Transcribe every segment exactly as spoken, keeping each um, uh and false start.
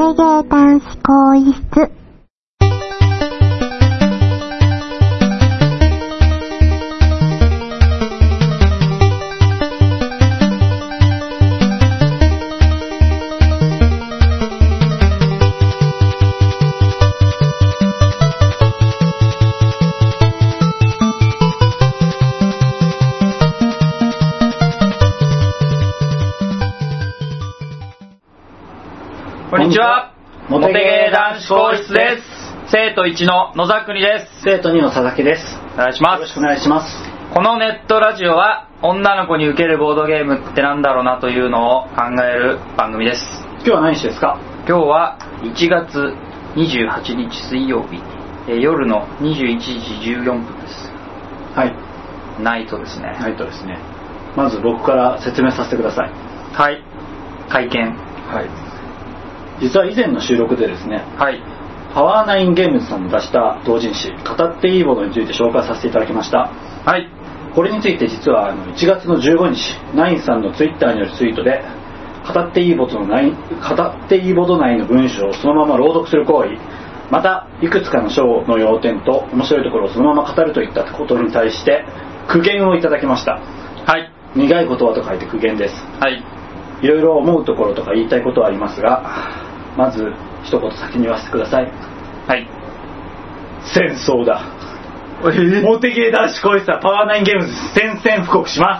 テゲー男子更衣室。 こんにちは。モテゲー男子更衣室です。生徒いちの野沢国です。 生徒にの佐々木です。 お願いします。 よろしくお願いします。 このネットラジオは女の子に受けるボードゲームってなんだろうなというのを考える番組です。 今日は何日ですか？ 今日はいちがつにじゅうはちにち水曜日、えー、夜のにじゅういちじじゅうよんぷんです。 はい。 ナイトですね。 ナイトですね。まず僕から説明させてください。 はい。会見。 はい。実は以前の収録でですね、 はい、 パワーナインゲームズさんの出した同人誌語っていいものについて紹介させていただきました。 はい。 これについて実はあのいちがつのじゅうごにちナインさんのツイッターによるツイートで語っていいボードの内語っていいボード内の文章をそのまま朗読する行為、またいくつかの章の要点と面白いところをそのまま語るといったことに対して苦言をいただきました。 はい。 苦い言葉と書いて苦言です。 はい。いろいろ思うところとか言いたいことはありますが、まず一言先に言わせてください。 はい。 戦争だ。 えー、 モテゲー男子更衣室はパワーナインゲームズ宣戦布告します。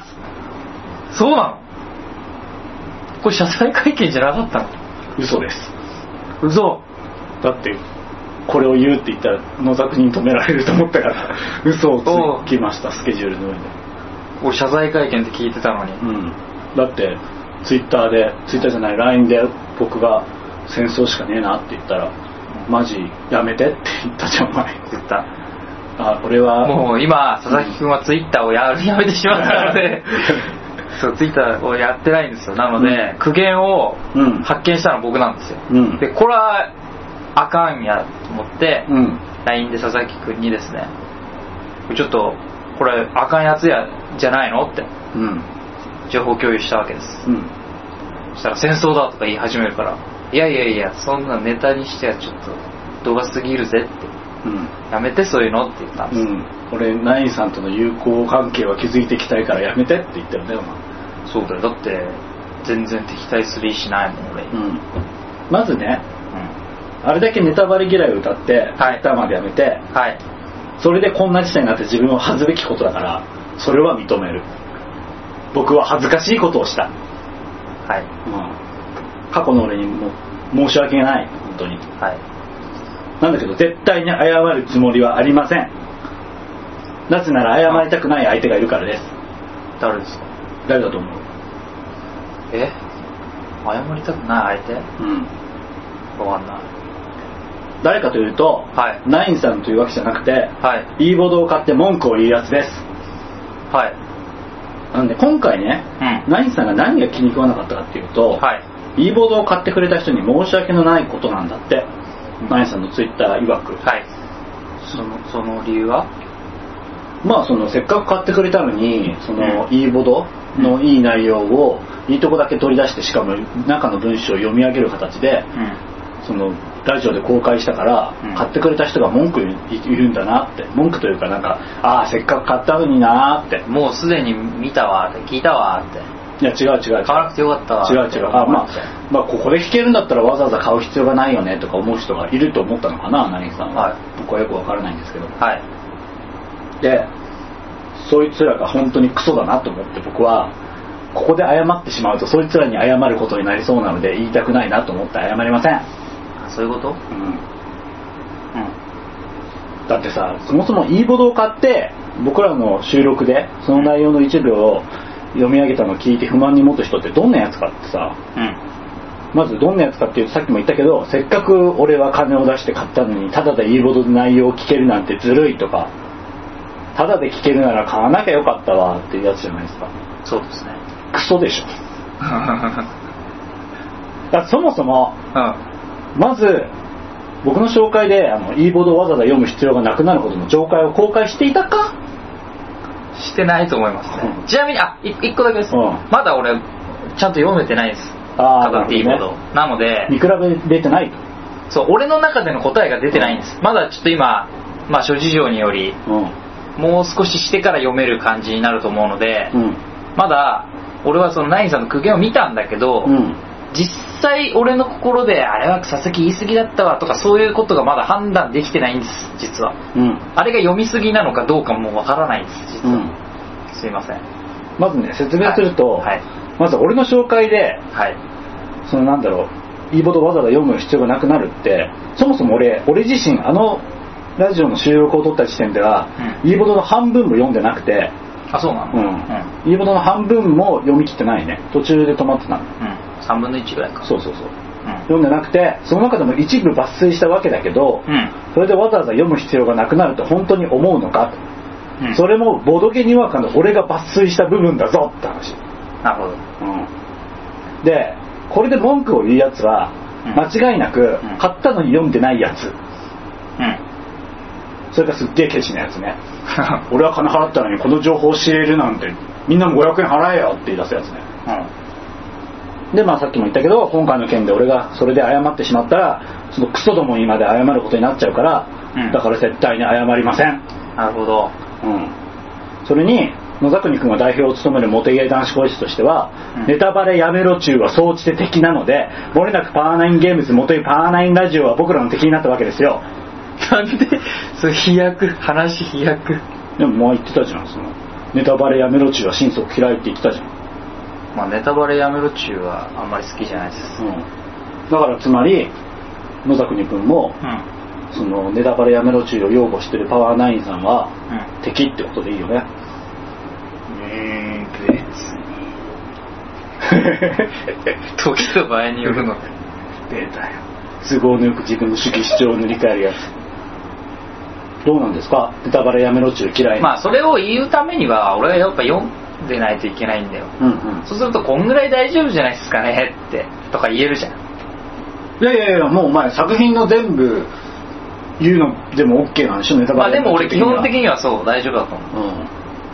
そうなの？これ謝罪会見じゃなかったの？ 嘘です。 嘘。 だってこれを言うって言ったら野沢に止められると思ったから嘘をつきました。スケジュールの上で俺謝罪会見って聞いてたのに、 うん、だってツイッターでツイッターじゃない ライン で僕が戦争しかねえなって言ったら、マジやめてって言ったじゃん。お前言った。 あ、俺はもう今佐々木君はツイッターを や, やめてしまったのでそうツイッターをやってないんですよ。なので、うん、苦言を発見したのは僕なんですよ、うん、でこれはあかんやと思って、うん、ライン で佐々木君にですね、ちょっとこれあかんやつやじゃないのって、うん、情報共有したわけです、うん、そしたら戦争だとか言い始めるから、いやいやいやそんなネタにしてはちょっと度が過ぎるぜって、うん、やめてそういうのって言ったんです、うん、俺ナインさんとの友好関係は築いていきたいからやめてって言ってるんだよ。 そうだよ。だって全然敵対する意思ないもん俺、うん、 まずね、うん、あれだけネタバレ嫌いを歌って、はい、ツイッターまでやめて、はい、それでこんな事態になって自分を恥ずべきことだからそれは認める。僕は恥ずかしいことをした。はい、うん、過去の俺にも申し訳ない本当に、はい、なんだけど絶対に謝るつもりはありません。なぜなら謝りたくない相手がいるからです。 誰ですか？ 誰だと思う？ え？謝りたくない相手？うん、分かんない。 誰かというと、はい、ナインさんというわけじゃなくて、はい、いいボードを買って文句を言うやつです。はい。なんで今回ね、うん、ナインさんが何が気に食わなかったかっていうと、はい、いいボードを買ってくれた人に申し訳のないことなんだって、うん、ナインさんのツイッター曰く。はい。 そのその理由は？ まあそのせっかく買ってくれたのにその、うん、いいボードのいい内容をいいとこだけ取り出して、しかも中の文章を読み上げる形で、うん、そのラジオで公開したから、うん、買ってくれた人が文句言うんだなって、文句というかなんか、ああせっかく買ったのになーって、 もうすでに見たわって聞いたわって、 いや違う違う違う、 買わなくてよかったわ、 違う違う、あ、まあ、まあここで聞けるんだったらわざわざ買う必要がないよねとか思う人がいると思ったのかな、ナインさんは、はい、僕はよくわからないんですけど、はい、でそいつらが本当にクソだなと思って、僕はここで謝ってしまうとそいつらに謝ることになりそうなので言いたくないなと思って謝りません。 そういうこと？うん、うん、 だってさ、そもそもいいボードを買って僕らの収録でその内容の一部を読み上げたのを聞いて不満に持つ人ってどんなやつかってさ、うん、まずどんなやつかっていうと、さっきも言ったけど、せっかく俺は金を出して買ったのにただでいいボードで内容を聞けるなんてずるいとか、ただで聞けるなら買わなきゃよかったわっていうやつじゃないですか。 そうですね。 クソでしょだそもそも、うん、まず僕の紹介であの e ボードをわざわざ読む必要がなくなるほどの紹介を公開していたか？ してないと思いますね、うん、ちなみにあいっこだけです、うん、まだ俺ちゃんと読めてないです。 語っていいほど、ね、なので見比べれてないと。 そう俺の中での答えが出てないんです、うん、まだちょっと今、まあ、諸事情により、うん、もう少ししてから読める感じになると思うので、うん、まだ俺はそのナインさんの苦言を見たんだけど、うん、実際俺の心であれは佐々木言い過ぎだったわとかそういうことがまだ判断できてないんです実は、うん、あれが読み過ぎなのかどうかもわからないんです実は、うん、すいません。 まずね説明すると、はいはい、まず俺の紹介で、はい、そのなんだろういいボードわざわざ読む必要がなくなるってそもそも俺俺自身あのラジオの収録を取った時点では、うん、いいボードの半分も読んでなくて。 あそうなの、うんうん、いいボードの半分も読み切ってないね。途中で止まってたの、 うん、さんぶんのいちぐらいか。 そうそうそう、うん、読んでなくてその中でも一部抜粋したわけだけど、うん、それでわざわざ読む必要がなくなると本当に思うのかと、うん、それもボドゲにわかの俺が抜粋した部分だぞって話。 なるほど、 うん、でこれで文句を言うやつは間違いなく、うん、買ったのに読んでないやつ、うん、それがすっげえケチなやつね俺は金払ったのにこの情報を知れるなんてみんなもごひゃくえん払えよって言い出すやつね、うん、でまあさっきも言ったけど今回の件で俺がそれで謝ってしまったらそのクソどもにまで謝ることになっちゃうから、うん、だから絶対に謝りません。 なるほど、 うん、それに野沢国君が代表を務めるモテゲー男子講師としては、うん、ネタバレやめろ中は総じて敵なので漏れなくパワーナインゲームズモテパワーナインラジオは僕らの敵になったわけですよ。 なんでそれ飛躍話飛躍。 でもまあ言ってたじゃんそのネタバレやめろ中は心底嫌いって言ってたじゃん。 まあネタバレやめろ中はあんまり好きじゃないです、うん、 だからつまり野沢国君も、うん、そのネタバレやめろ中を擁護してるパワーナインさんは、うん、敵ってことでいいよね。 うーん別に時と場合によるので出たよ都合のよく自分の主義主張を塗り替えるやつ。どうなんですかネタバレやめろ中嫌い。 まあそれを言うためには俺はやっぱ読んでないといけないんだよ、うんうん、そうするとこんぐらい大丈夫じゃないですかねってとか言えるじゃん。 いやいやいやもうお前作品の全部言うのでも OK なんでしょネタバレ。 まあでも俺基本的にはそう大丈夫だと思う、うんうん、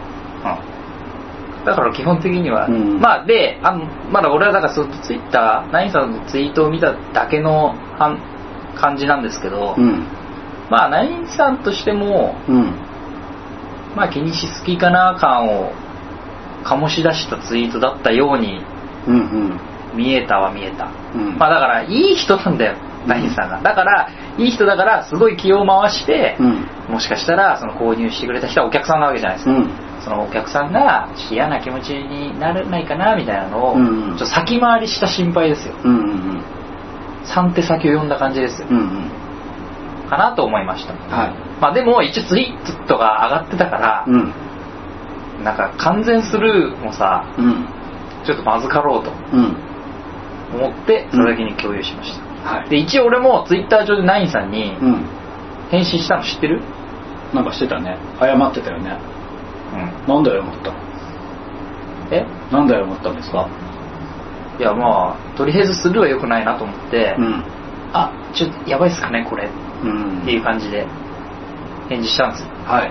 だから基本的には、うん、まあであのまだ俺はだからそのツイッターナインさんのツイートを見ただけの感じなんですけど、うん、まあナインさんとしても、うん、まあ気にしすぎかな感を醸し出したツイートだったように見えたは見えた、うん、まあだからいい人なんだよナインさんが。だからいい人だからすごい気を回して、うん、もしかしたらその購入してくれた人はお客さんなわけじゃないですか、うん、そのお客さんが嫌な気持ちにならないかなみたいなのを、うんうん、ちょっと先回りした心配ですよ、うんうんうん、さん手先を読んだ感じですよ、うんうん、かなと思いました、はい、まあでも一応ツイートが上がってたから、うん、なんか完全スルーもさ、うん、ちょっとまずかろうと思ってそれだけに共有しました、うんはい、で一応俺もツイッター上でナインさんに返信したの知ってる？ なんかしてたね。謝ってたよね、うん、なんで謝ったの？ え？ なんで謝ったんですか？ いやまあとりあえずスルーは良くないなと思って、うん、あちょっとやばいっすかねこれ、うん、っていう感じで返事したんですよ、はい、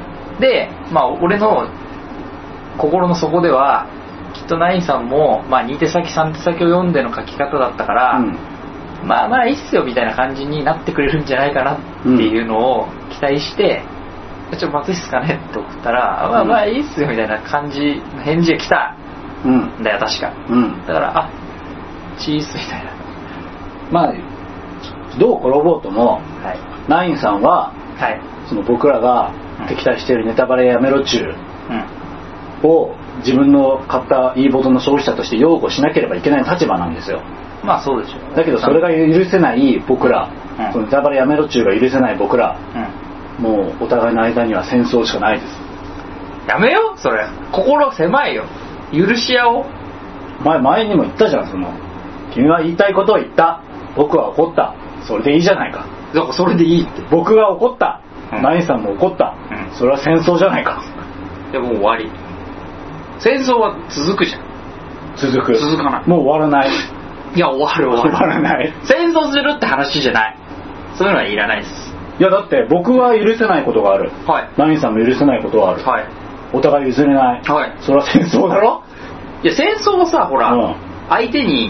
でまあ俺の心の底ではきっとナインさんも、まあ、に手先さん手先を読んでの書き方だったから、うん、まあまあいいっすよみたいな感じになってくれるんじゃないかなっていうのを期待して、うん、ちょっとまずいっすかねって送ったら、うん、まあまあいいっすよみたいな感じの返事が来たんだよ確か、うん、だからあチーズみたいな。 まあどう転ぼうとも、はい、ナインさんは、はい、その僕らが敵対しているネタバレやめろ中を自分の買ったいいボトの消費者として擁護しなければいけない立場なんですよ。 まあそうでしょう。 だけどそれが許せない僕ら、うん、そのネタバレやめろ中が許せない僕ら、うん、もうお互いの間には戦争しかないです。 やめよそれ。心狭いよ。許し合おう。 前前にも言ったじゃんその君は言いたいことを言った。僕は怒った。それでいいじゃないか。 だからそれでいいって。 僕が怒った。うん、ナインさんも怒った、うん。それは戦争じゃないか。 でもう終わり。戦争は続くじゃん。 続く。 続かない。 もう終わらない。 いや終わる終わる。 終わらない。 戦争するって話じゃない。そういうのはいらないです。 いやだって僕は許せないことがある。はい。ナインさんも許せないことがある。はい。お互い譲れない。はい。それは戦争だろ。 いや戦争はさほら、うん、相手に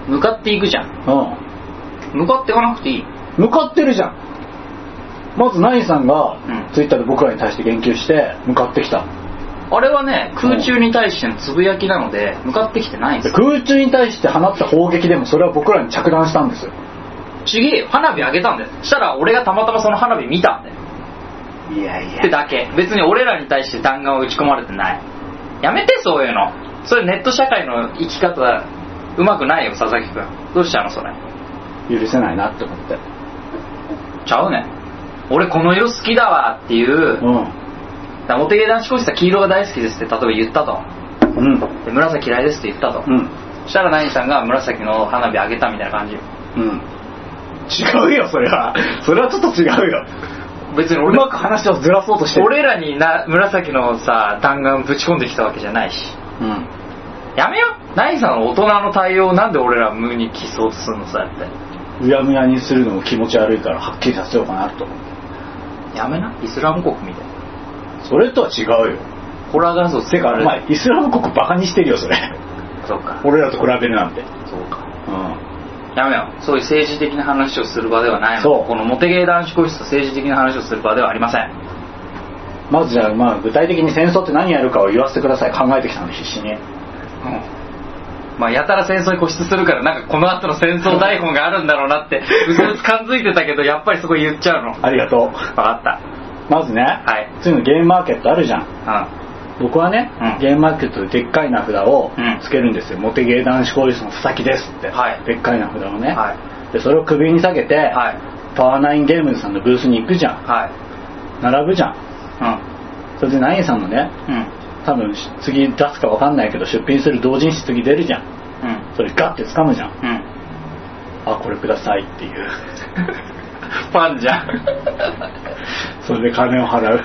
向かっていくじゃん。うん。向かっていかなくていい。 向かってるじゃん。まずナインさんが、うん、ツイッターで僕らに対して言及して向かってきた。 あれはね、空中に対してのつぶやきなので向かってきてないんですよ。 空中に対して放った砲撃でもそれは僕らに着弾したんですよ。 ちげえよ、花火上げたんだよ。したら俺がたまたまその花火見たんだよ。 いやいやってだけ。別に俺らに対して弾丸を打ち込まれてない。やめてそういうの。それネット社会の生き方うまくないよ佐々木くん。どうしちゃうのそれ。 許せないなって思って。 ちゃうねん。俺この色好きだわっていう、うん、だモテゲー男子講師は黄色が大好きですって例えば言ったと、うん、で紫嫌いですって言ったと、うん、そしたらナインさんが紫の花火あげたみたいな感じよ、 うん、違うよそれは。それはちょっと違うよ。別に俺うまく話をずらそうとしてる。 俺らにな紫のさ弾丸ぶち込んできたわけじゃないし、うん、やめよ。ナインさんの大人の対応をなんで俺ら無に消そうとするのさって。 うやむやにするのも気持ち悪いからはっきりさせようかなと思って。 やめな、イスラム国みたいな。 それとは違うよ。 ホラー画像てかお前イスラム国バカにしてるよそれ。 そうか。 俺らと比べるなんて。 そうか。うん。やめよ。そういう政治的な話をする場ではないの。そう。このモテゲー男子講室と政治的な話をする場ではありません。 まずじゃあまあ具体的に戦争って何やるかを言わせてください。考えてきたの必死に。うん。 まあやたら戦争に固執するからなんかこの後の戦争台本があるんだろうなってうすうす感づいてたけどやっぱりそこ言っちゃうの。 ありがとう。 分かった。 まずね、はい、次のゲームマーケットあるじゃん、うん、僕はね、うん、ゲームマーケットででっかい名札をつけるんですよ、うん、モテゲー男子講師のふさきですって、はい、でっかい名札をね、はい、でそれを首に下げて、はい、パワーナインゲームズさんのブースに行くじゃん、はい、並ぶじゃん、うん、それでナインさんのね、うん、多分次出すか分かんないけど出品する同人誌次出るじゃん、うん、それガッて掴むじゃん、うん、あこれくださいっていうファンじゃんそれで金を払う、うん、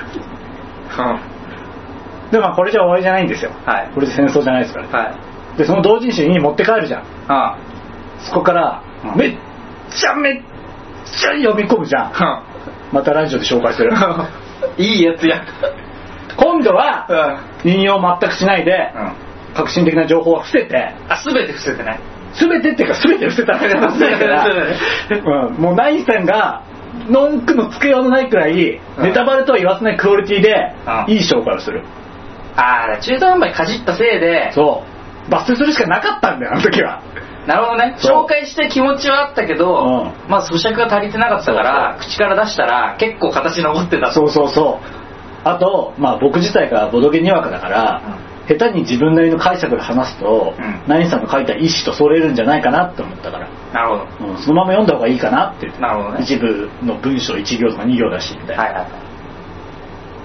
でまあこれじゃ終わりじゃないんですよ、はい、これで戦争じゃないですから、はい、でその同人誌に持って帰るじゃん、ああそこから、うん、めっちゃめっちゃ読み込むじゃん、うん、またラジオで紹介するいいやつや今度は、うん、引用全くしないで、うん、革新的な情報は伏せてあ全て伏せてね全てっていうか全て伏せたわけじゃないから、うん、もうナインさんが文句のつけようのないくらい、うん、ネタバレとは言わせないクオリティで、うん、いい紹介をする。 ああ中途半端にかじったせいでそう抜粋するしかなかったんだよあの時は。 なるほどね。紹介して気持ちはあったけど、うん、まあ咀嚼が足りてなかったからそうそう口から出したら結構形残ってた。 そうそうそう。あとまあ僕自体がボドゲにわかだから、うん、下手に自分なりの解釈で話すと、うん、ナインさんの書いた意思とそれるんじゃないかなって思ったから。 なるほど、うん、そのまま読んだ方がいいかなって。 なるほどね。 一部の文章いち行とかに行だしみたいな、はいはい、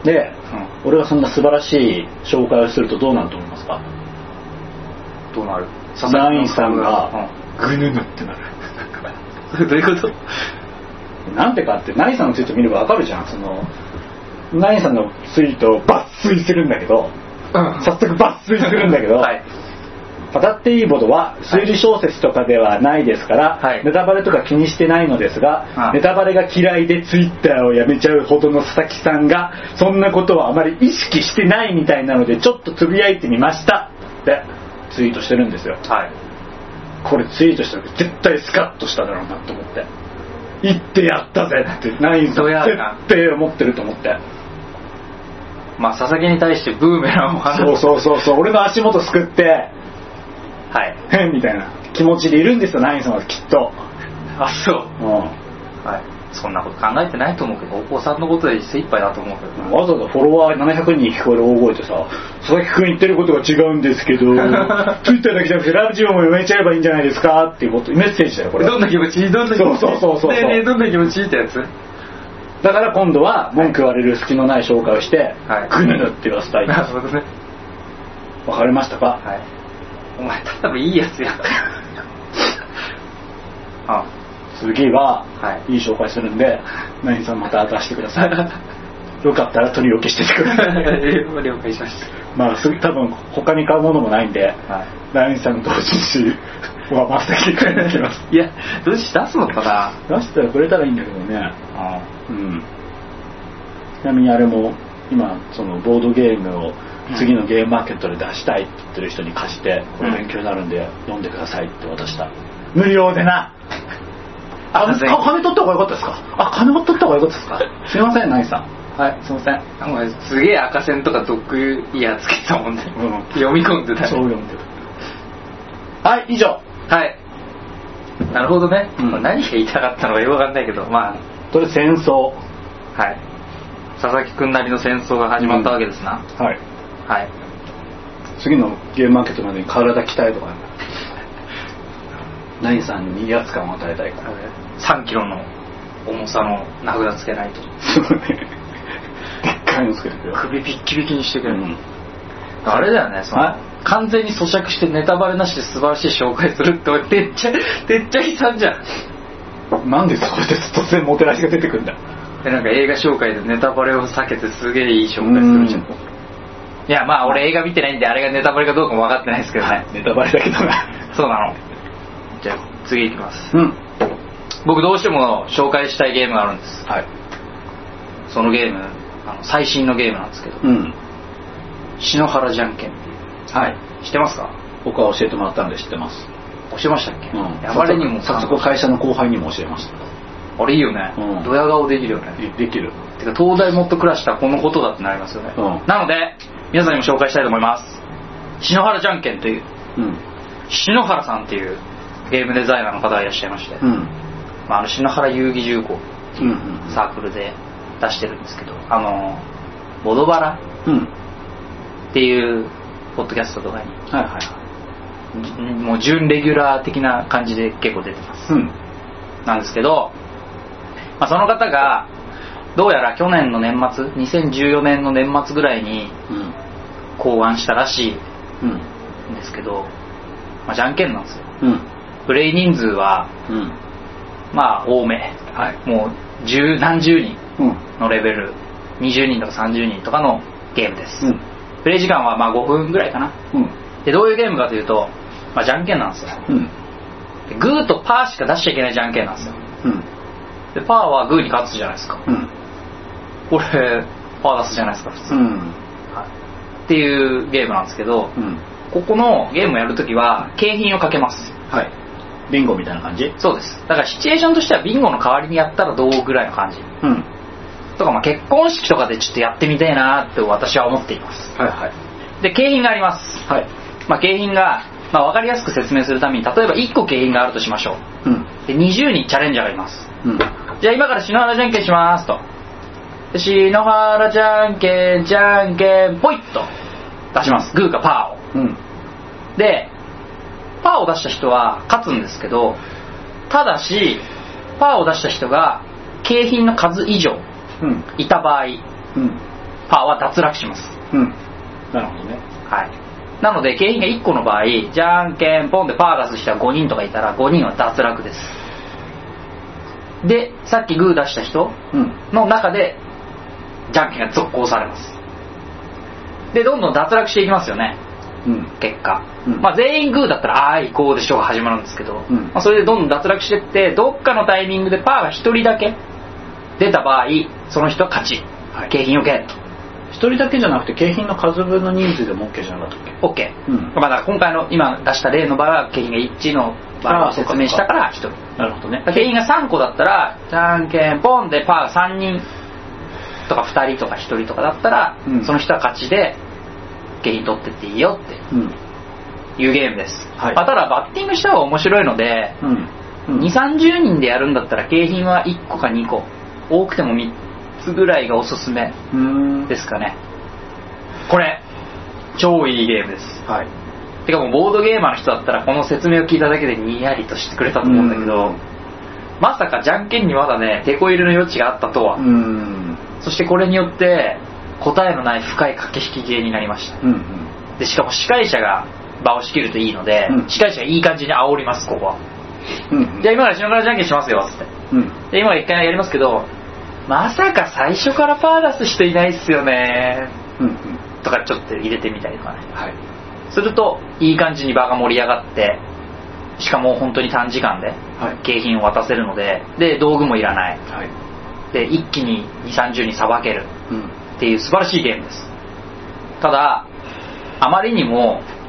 で、うん、俺がそんな素晴らしい紹介をするとどうなると思いますか。 どうなる。 ナインさんがグヌヌってなるどういうこと。 なんでかってナインさんのツイート見ればわかるじゃん。そのナインさんのツイートを抜粋するんだけど、うん、早速抜粋するんだけど、はい、語っていいボドは推理小説とかではないですから、はい、ネタバレとか気にしてないのですが、はい、ネタバレが嫌いでツイッターをやめちゃうほどの佐々木さんがそんなことはあまり意識してないみたいなのでちょっとつぶやいてみましたってツイートしてるんですよ、はい、これツイートした時絶対スカッとしただろうなと思って言ってやったぜってナインさん絶対思ってると思って、 まあ佐々木に対してブーメランを放つそうそうそうそう俺の足元すくってはい変みたいな気持ちでいるんですよナインさんはきっと。 あそう、うん、はい、そんなこと考えてないと思うけどお子さんのことで精一杯だと思うけど、 わざわざフォロワーななひゃくにん聞こえる大声でさ佐々木くん言ってることが違うんですけどツイッターだけじゃなくてラジオも読めちゃえばいいんじゃないですかっていうことメッセージだよこれ。 どんな気持ちどんな気持ちそうそうそうそうねえねえどんな気持ちってやつだから今度は文句言われる隙のない紹介をして、はい、グヌヌって言わせたい。 なるほどね。 わかりましたか。はい。 お前ただいいやつやあ次は、はい、いい紹介するんでナインさんまた出してくださいよかったら取り置きしててください了解しました。 まあ多分他に買うものもないんで、はい、ナインさんの同人誌は真っ先に買いに行きますいや同人誌出すのかな。 出したらくれたらいいんだけどね。ああ、うん、ちなみにあれも今そのボードゲームを次のゲームマーケットで出したいって言ってる人に貸してこれ勉強になるんで読んでくださいって渡した。 無料でな。あ、金取った方がよかったですか。あ、金取った方がよかったですか。すいません、ナイさん。はい、すいません。 お前すげえ赤線とかドッグイヤーつけたもんね、うん、読み込んでた、ね、 そう読んでた。はい、以上。 はい、なるほどね、うん、何が言いたかったのかよくわかんないけど、まあそれ戦争。 はい、佐々木くんなりの戦争が始まったわけですな、 うん、はいはい。 次のゲームマーケットまでに体鍛えとかナイさんに威圧感を与えたいからさんキロの重さの名札つけないとでっかいのつけてくれる。 首ピッキピキにしてくれる、うん、あれだよね、その完全に咀嚼してネタバレなしで素晴らしい紹介するって俺てっちゃてっちゃ悲惨じゃん。なんでそこで突然モテラジが出てくるんだ。 でなんか映画紹介でネタバレを避けてすげえいい紹介するじゃん。いやまあ俺映画見てないんであれがネタバレかどうかも分かってないですけどね。 ネタバレだけどな。 そうなの。じゃあ次いきます、 うん、 僕どうしても紹介したいゲームがあるんです、 はい、 そのゲームあの最新のゲームなんですけど、うん、篠原じゃんけんっていう、はい、知ってますか。 僕は教えてもらったんで知ってます。 教えましたっけ。うん、やばれにも早速会社の後輩にも教えました。 あれいいよね、うん、ドヤ顔できるよね。 できる。 てか東大もっと暮らしたこのことだってなりますよね、うん、なので皆さんにも紹介したいと思います。篠原じゃんけんという、うん、篠原さんっていうゲームデザイナーの方がいらっしゃいまして、うん、まあ、あの篠原遊戯重工っていうサークルで出してるんですけど、あのボドバラっていうポッドキャストとかに、はいはいはい、もう準レギュラー的な感じで結構出てます、うん、なんですけど、まあ、その方がどうやら去年の年末にせんじゅうよねんの年末ぐらいに考案したらしいんですけど、まあ、じゃんけんなんですよ、うん、プレイ人数は、うん、まあ多め、はい、もう十何十人のレベル、うん、にじゅうにんとかさんじゅうにんとかのゲームです、うん、プレイ時間はまあごふんぐらいかな、うん、でどういうゲームかというと、まあ、じゃんけんなんですよ、うん、でグーとパーしか出しちゃいけないじゃんけんなんですよ、うん、でパーはグーに勝つじゃないですか、うん、これパー出すじゃないですか普通、うん、はい、っていうゲームなんですけど、うん、ここのゲームをやるときは景品をかけます。 はい。ビンゴみたいな感じ？ そうです。だからシチュエーションとしてはビンゴの代わりにやったらどうぐらいの感じ。うん。とかまあ結婚式とかでちょっとやってみたいなって私は思っています。はいはい。で景品があります。はい。まあ景品がまあ分かりやすく説明するために例えばいっこ景品があるとしましょう。うん。でにじゅうにんチャレンジャーがいます。うん。じゃあ今から篠原じゃんけんしますと。で篠原じゃんけんじゃんけんポイッと出します。グーかパーを。うん。でパーを出した人は勝つんですけど、ただしパーを出した人が景品の数以上いた場合、うん、パーは脱落します、うん、 なるほどね、 はい、なので景品がいっこの場合じゃんけんポンでパー出す人はごにんとかいたらごにんは脱落です。でさっきグー出した人の中でじゃんけんが続行されます。でどんどん脱落していきますよね、うん、結果、うんまあ、全員グーだったらあー行こうでしょうが始まるんですけど、うんまあ、それでどんどん脱落していってどっかのタイミングでパーがひとりだけ出た場合その人は勝ち、はい、景品をゲット。 ひとりだけじゃなくて景品の数分の人数でも OK じゃなかったっけ？ OK、うんまあ、だから今回の今出した例の場合は景品がいちの場合を説明したからひとり。 なるほどね。 景品がさんこだったらじゃんけんポンでパーがさんにんとかふたりとかひとりとかだったら、うん、その人は勝ちで景品取ってっていいよっていうゲームです、はいまあ、ただバッティングした方が面白いので、うんうん、にじゅうさんじゅうにんでやるんだったら景品はいっこかにこ多くてもみっつぐらいがおすすめですかね。これ超いいゲームです、はい、てかもうボードゲーマーの人だったらこの説明を聞いただけでにやりとしてくれたと思うんだけど、まさかじゃんけんにまだね手こ入れの余地があったとは。うんそしてこれによって答えのない深い駆け引きゲーになりました、うんうん、でしかも司会者が場を仕切るといいので、うん、司会者がいい感じに煽りますここは、うんうん、じゃあ今から篠原じゃんけんしますよつって、うん、で今から一回やりますけどまさか最初からパー出す人いないっすよね、うんうん、とかちょっと入れてみたりとかね、はい、するといい感じに場が盛り上がってしかも本当に短時間で景品を渡せるので、で道具もいらない、はい、で一気ににじゅうさんじゅうにんさばける、うんっていう素晴らしいゲームです。ただあまりにも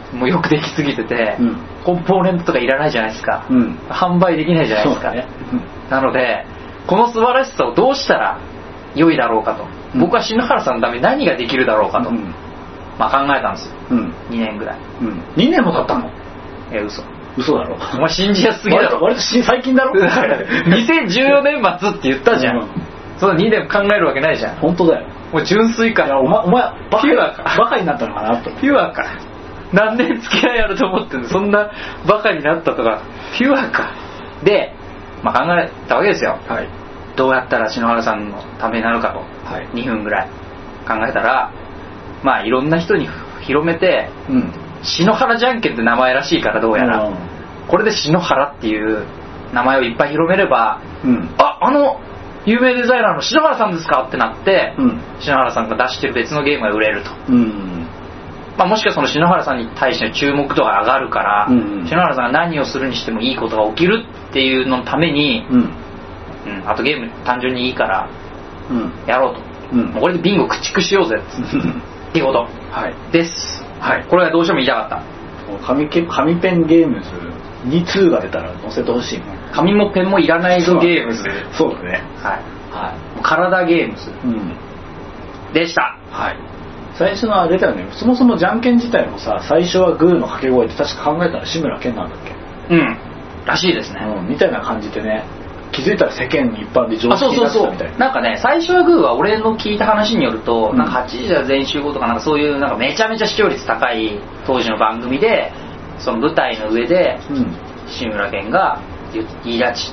もうよくできすぎてて、うん、コンポーネントとかいらないじゃないですか、うん、販売できないじゃないですか、ね、なのでこの素晴らしさをどうしたら良いだろうかと、うん、僕は篠原さんのために何ができるだろうかと、うん、まあ、考えたんですよ、うん、にねんぐらい、うん、 にねんも経ったの？ え嘘嘘だろお前信じやすすぎだろ割と最近だろにせんじゅうよねん末って言ったじゃん、うん、そのにねん考えるわけないじゃん。 本当だよ。 もう純粋か。 いやお前お前バカバカになったのかなと。 ピュアか。何年付き合いあると思ってんの、そんなバカになったとか。ピュアか。で、まあ、考えたわけですよ、はい、どうやったら篠原さんのためになるかと、はい、にふんぐらい考えたら、まあいろんな人に広めて、うん、篠原じゃんけんって名前らしいからどうやら、うん、これで篠原っていう名前をいっぱい広めれば、うん、ああの有名デザイナーの篠原さんですかってなって、うん、篠原さんが出してる別のゲームが売れると、うん、まあ、もしくはその篠原さんに対しての注目度が上がるから、うん、篠原さんが何をするにしてもいいことが起きるっていうののために、うんうん、あとゲーム単純にいいからやろうと、うん、これでビンゴ駆逐しようぜっていうこと、はい、です、はい、これはどうしても言いたかった。 紙ペンゲームズにツーが出たら載せてほしいね。 紙もペンもいらないぞゲームズ。 そうだね、 はいはい、体ゲームズ、うん、でした、 はい、最初のあれだよね。そもそもじゃんけん自体もさ、最初はグーの掛け声って確か考えたら志村けんなんだっけ。 うんらしいですね、 うん、みたいな感じでね、気づいたら世間一般で常識になってたみたいな。 そうそうそう、なんかね、最初はグーは俺の聞いた話によると、うん、なんかはちじだ全集合とかなんかそういうなんかめちゃめちゃ視聴率高い当時の番組で、その舞台の上で、うん、志村けんが言い出して、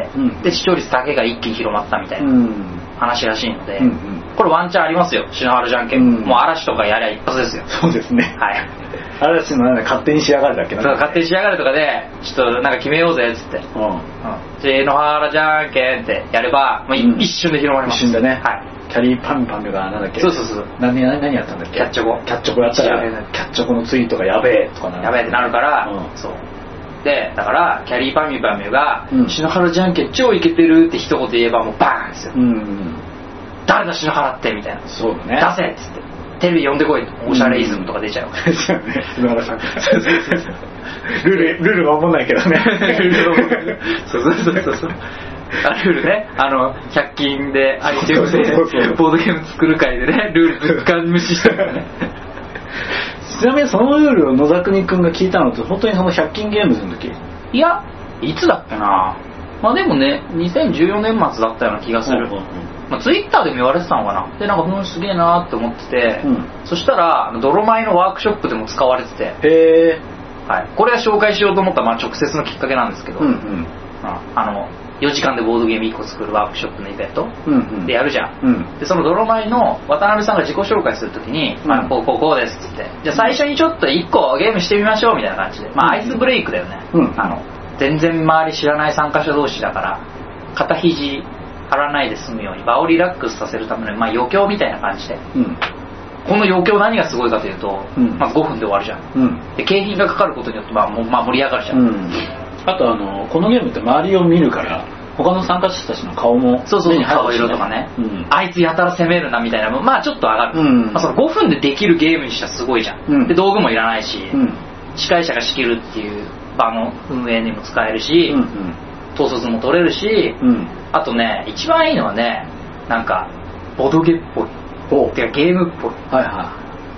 うん、で視聴率だけが一気に広まったみたいな話らしいので、うんうん、これワンチャンありますよ、篠原じゃんけん、うん、もう嵐とかやりゃ一発ですよ。 そうですね、 はい、 嵐のなんだ勝手に仕上がるだっけな。 そう勝手に仕上がるとかでちょっとなんか決めようぜっつって、うんうん、篠原じゃんけんってやれば、まあ、うん、一瞬で広まります。 一瞬でね、はい、キャリーパンパンがなんだっけ。 そうそうそう、 何何何やったんだっけ。 キャッチョコ。 キャッチョコやったらキャッチョコのツイートがやべえとかなる。 やべえってなるから、うん、そうでだからキャリーパミュパミュが、うん、篠原じゃんけん超イケてるって一言言えばもうバーンですよ、うんうん、誰だ篠原ってみたいな。 そうだね、 出せっつってテレビ呼んでこい、おしゃれイズムとか出ちゃう、うん、 篠原さんルールルール守んないけどねルール守んないそうそうそうそうあルールね、あのひゃく均でアイテムでボードゲーム作る会でね、ルールぶっか無視したからねちなみにそのルールを野沢国君が聞いたのって本当にそのひゃく均ゲームズの時？ いやいつだっけな、まあでもねにせんじゅうよねん末だったような気がする、うんうんうん、まあ、ツイッターでも言われてたのかな。でなんかうんすげえなって思ってて、うん、そしたら泥米のワークショップでも使われてて、 へー、はい、これは紹介しようと思ったまあ直接のきっかけなんですけど、うんうん、あのよじかんでボードゲームいっこ作るワークショップのイベントでやるじゃん、うんうん、でその泥米の渡辺さんが自己紹介するときに、うん、あこうこうこうですっつって、じゃあ最初にちょっといっこゲームしてみましょうみたいな感じで、まあアイスブレイクだよね、うん、あの全然周り知らない参加者同士だから肩肘張らないで済むように場をリラックスさせるための、まあ、余興みたいな感じで、うん、この余興何がすごいかというと、うんまあ、ごふんで終わるじゃん、うん、で景品がかかることによって、まあまあ、盛り上がるじゃん、うん、 あとあのこのゲームって周りを見るから他の参加者たちの顔もそうそう顔色とかね、うん、あいつやたら攻めるなみたいな、まあちょっと上がる、うんまあ、そのごふんでできるゲームにしたらすごいじゃん、うん、で道具もいらないし、うん、司会者が仕切るっていう場の運営にも使えるし、うんうん、統率も取れるし、うん、あとね一番いいのはね、なんかボドゲっぽいっていうかゲームっぽい、 はいはい、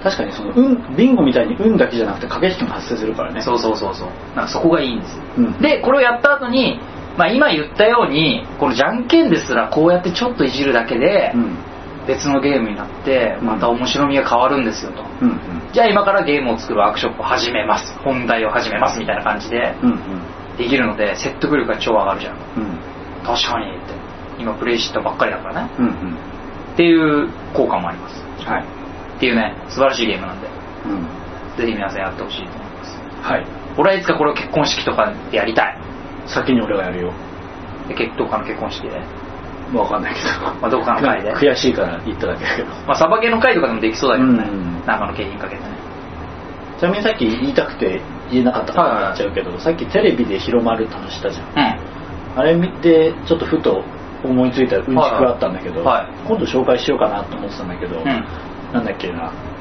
確かにその、うん、ビンゴみたいに運だけじゃなくて駆け引きも発生するからね。 そうそうそうそう、なんかそこがいいんですよ、うん、でこれをやった後に、まあ、今言ったようにこのじゃんけんですらこうやってちょっといじるだけで別のゲームになってまた面白みが変わるんですよと、うんうん、じゃあ今からゲームを作るワークショップを始めます、本題を始めますみたいな感じでできるので説得力が超上がるじゃん、うん、確かにって今プレイしたばっかりだからね、うんうん、っていう効果もあります、はい、っていうね素晴らしいゲームなんで、うん、ぜひ皆さんやってほしいと思います、はい、俺はいつかこれを結婚式とかでやりたい。 先に俺がやるよ。 でどっかの結婚式で分かんないけど、 まあ、どっかの会で悔しいから言っただけだけど、 まあ、サバゲーの会とかでもできそうだけどね、うん、なんかの景品かけてね。 ちなみにさっき言いたくて言えなかったから言っちゃうけど、はいはい、さっきテレビで広まるって話したじゃん、うん、あれ見てちょっとふと思いついたうんちくがあったんだけど、はいはい、今度紹介しようかなと思ってたんだけど、うん、なんだっけな、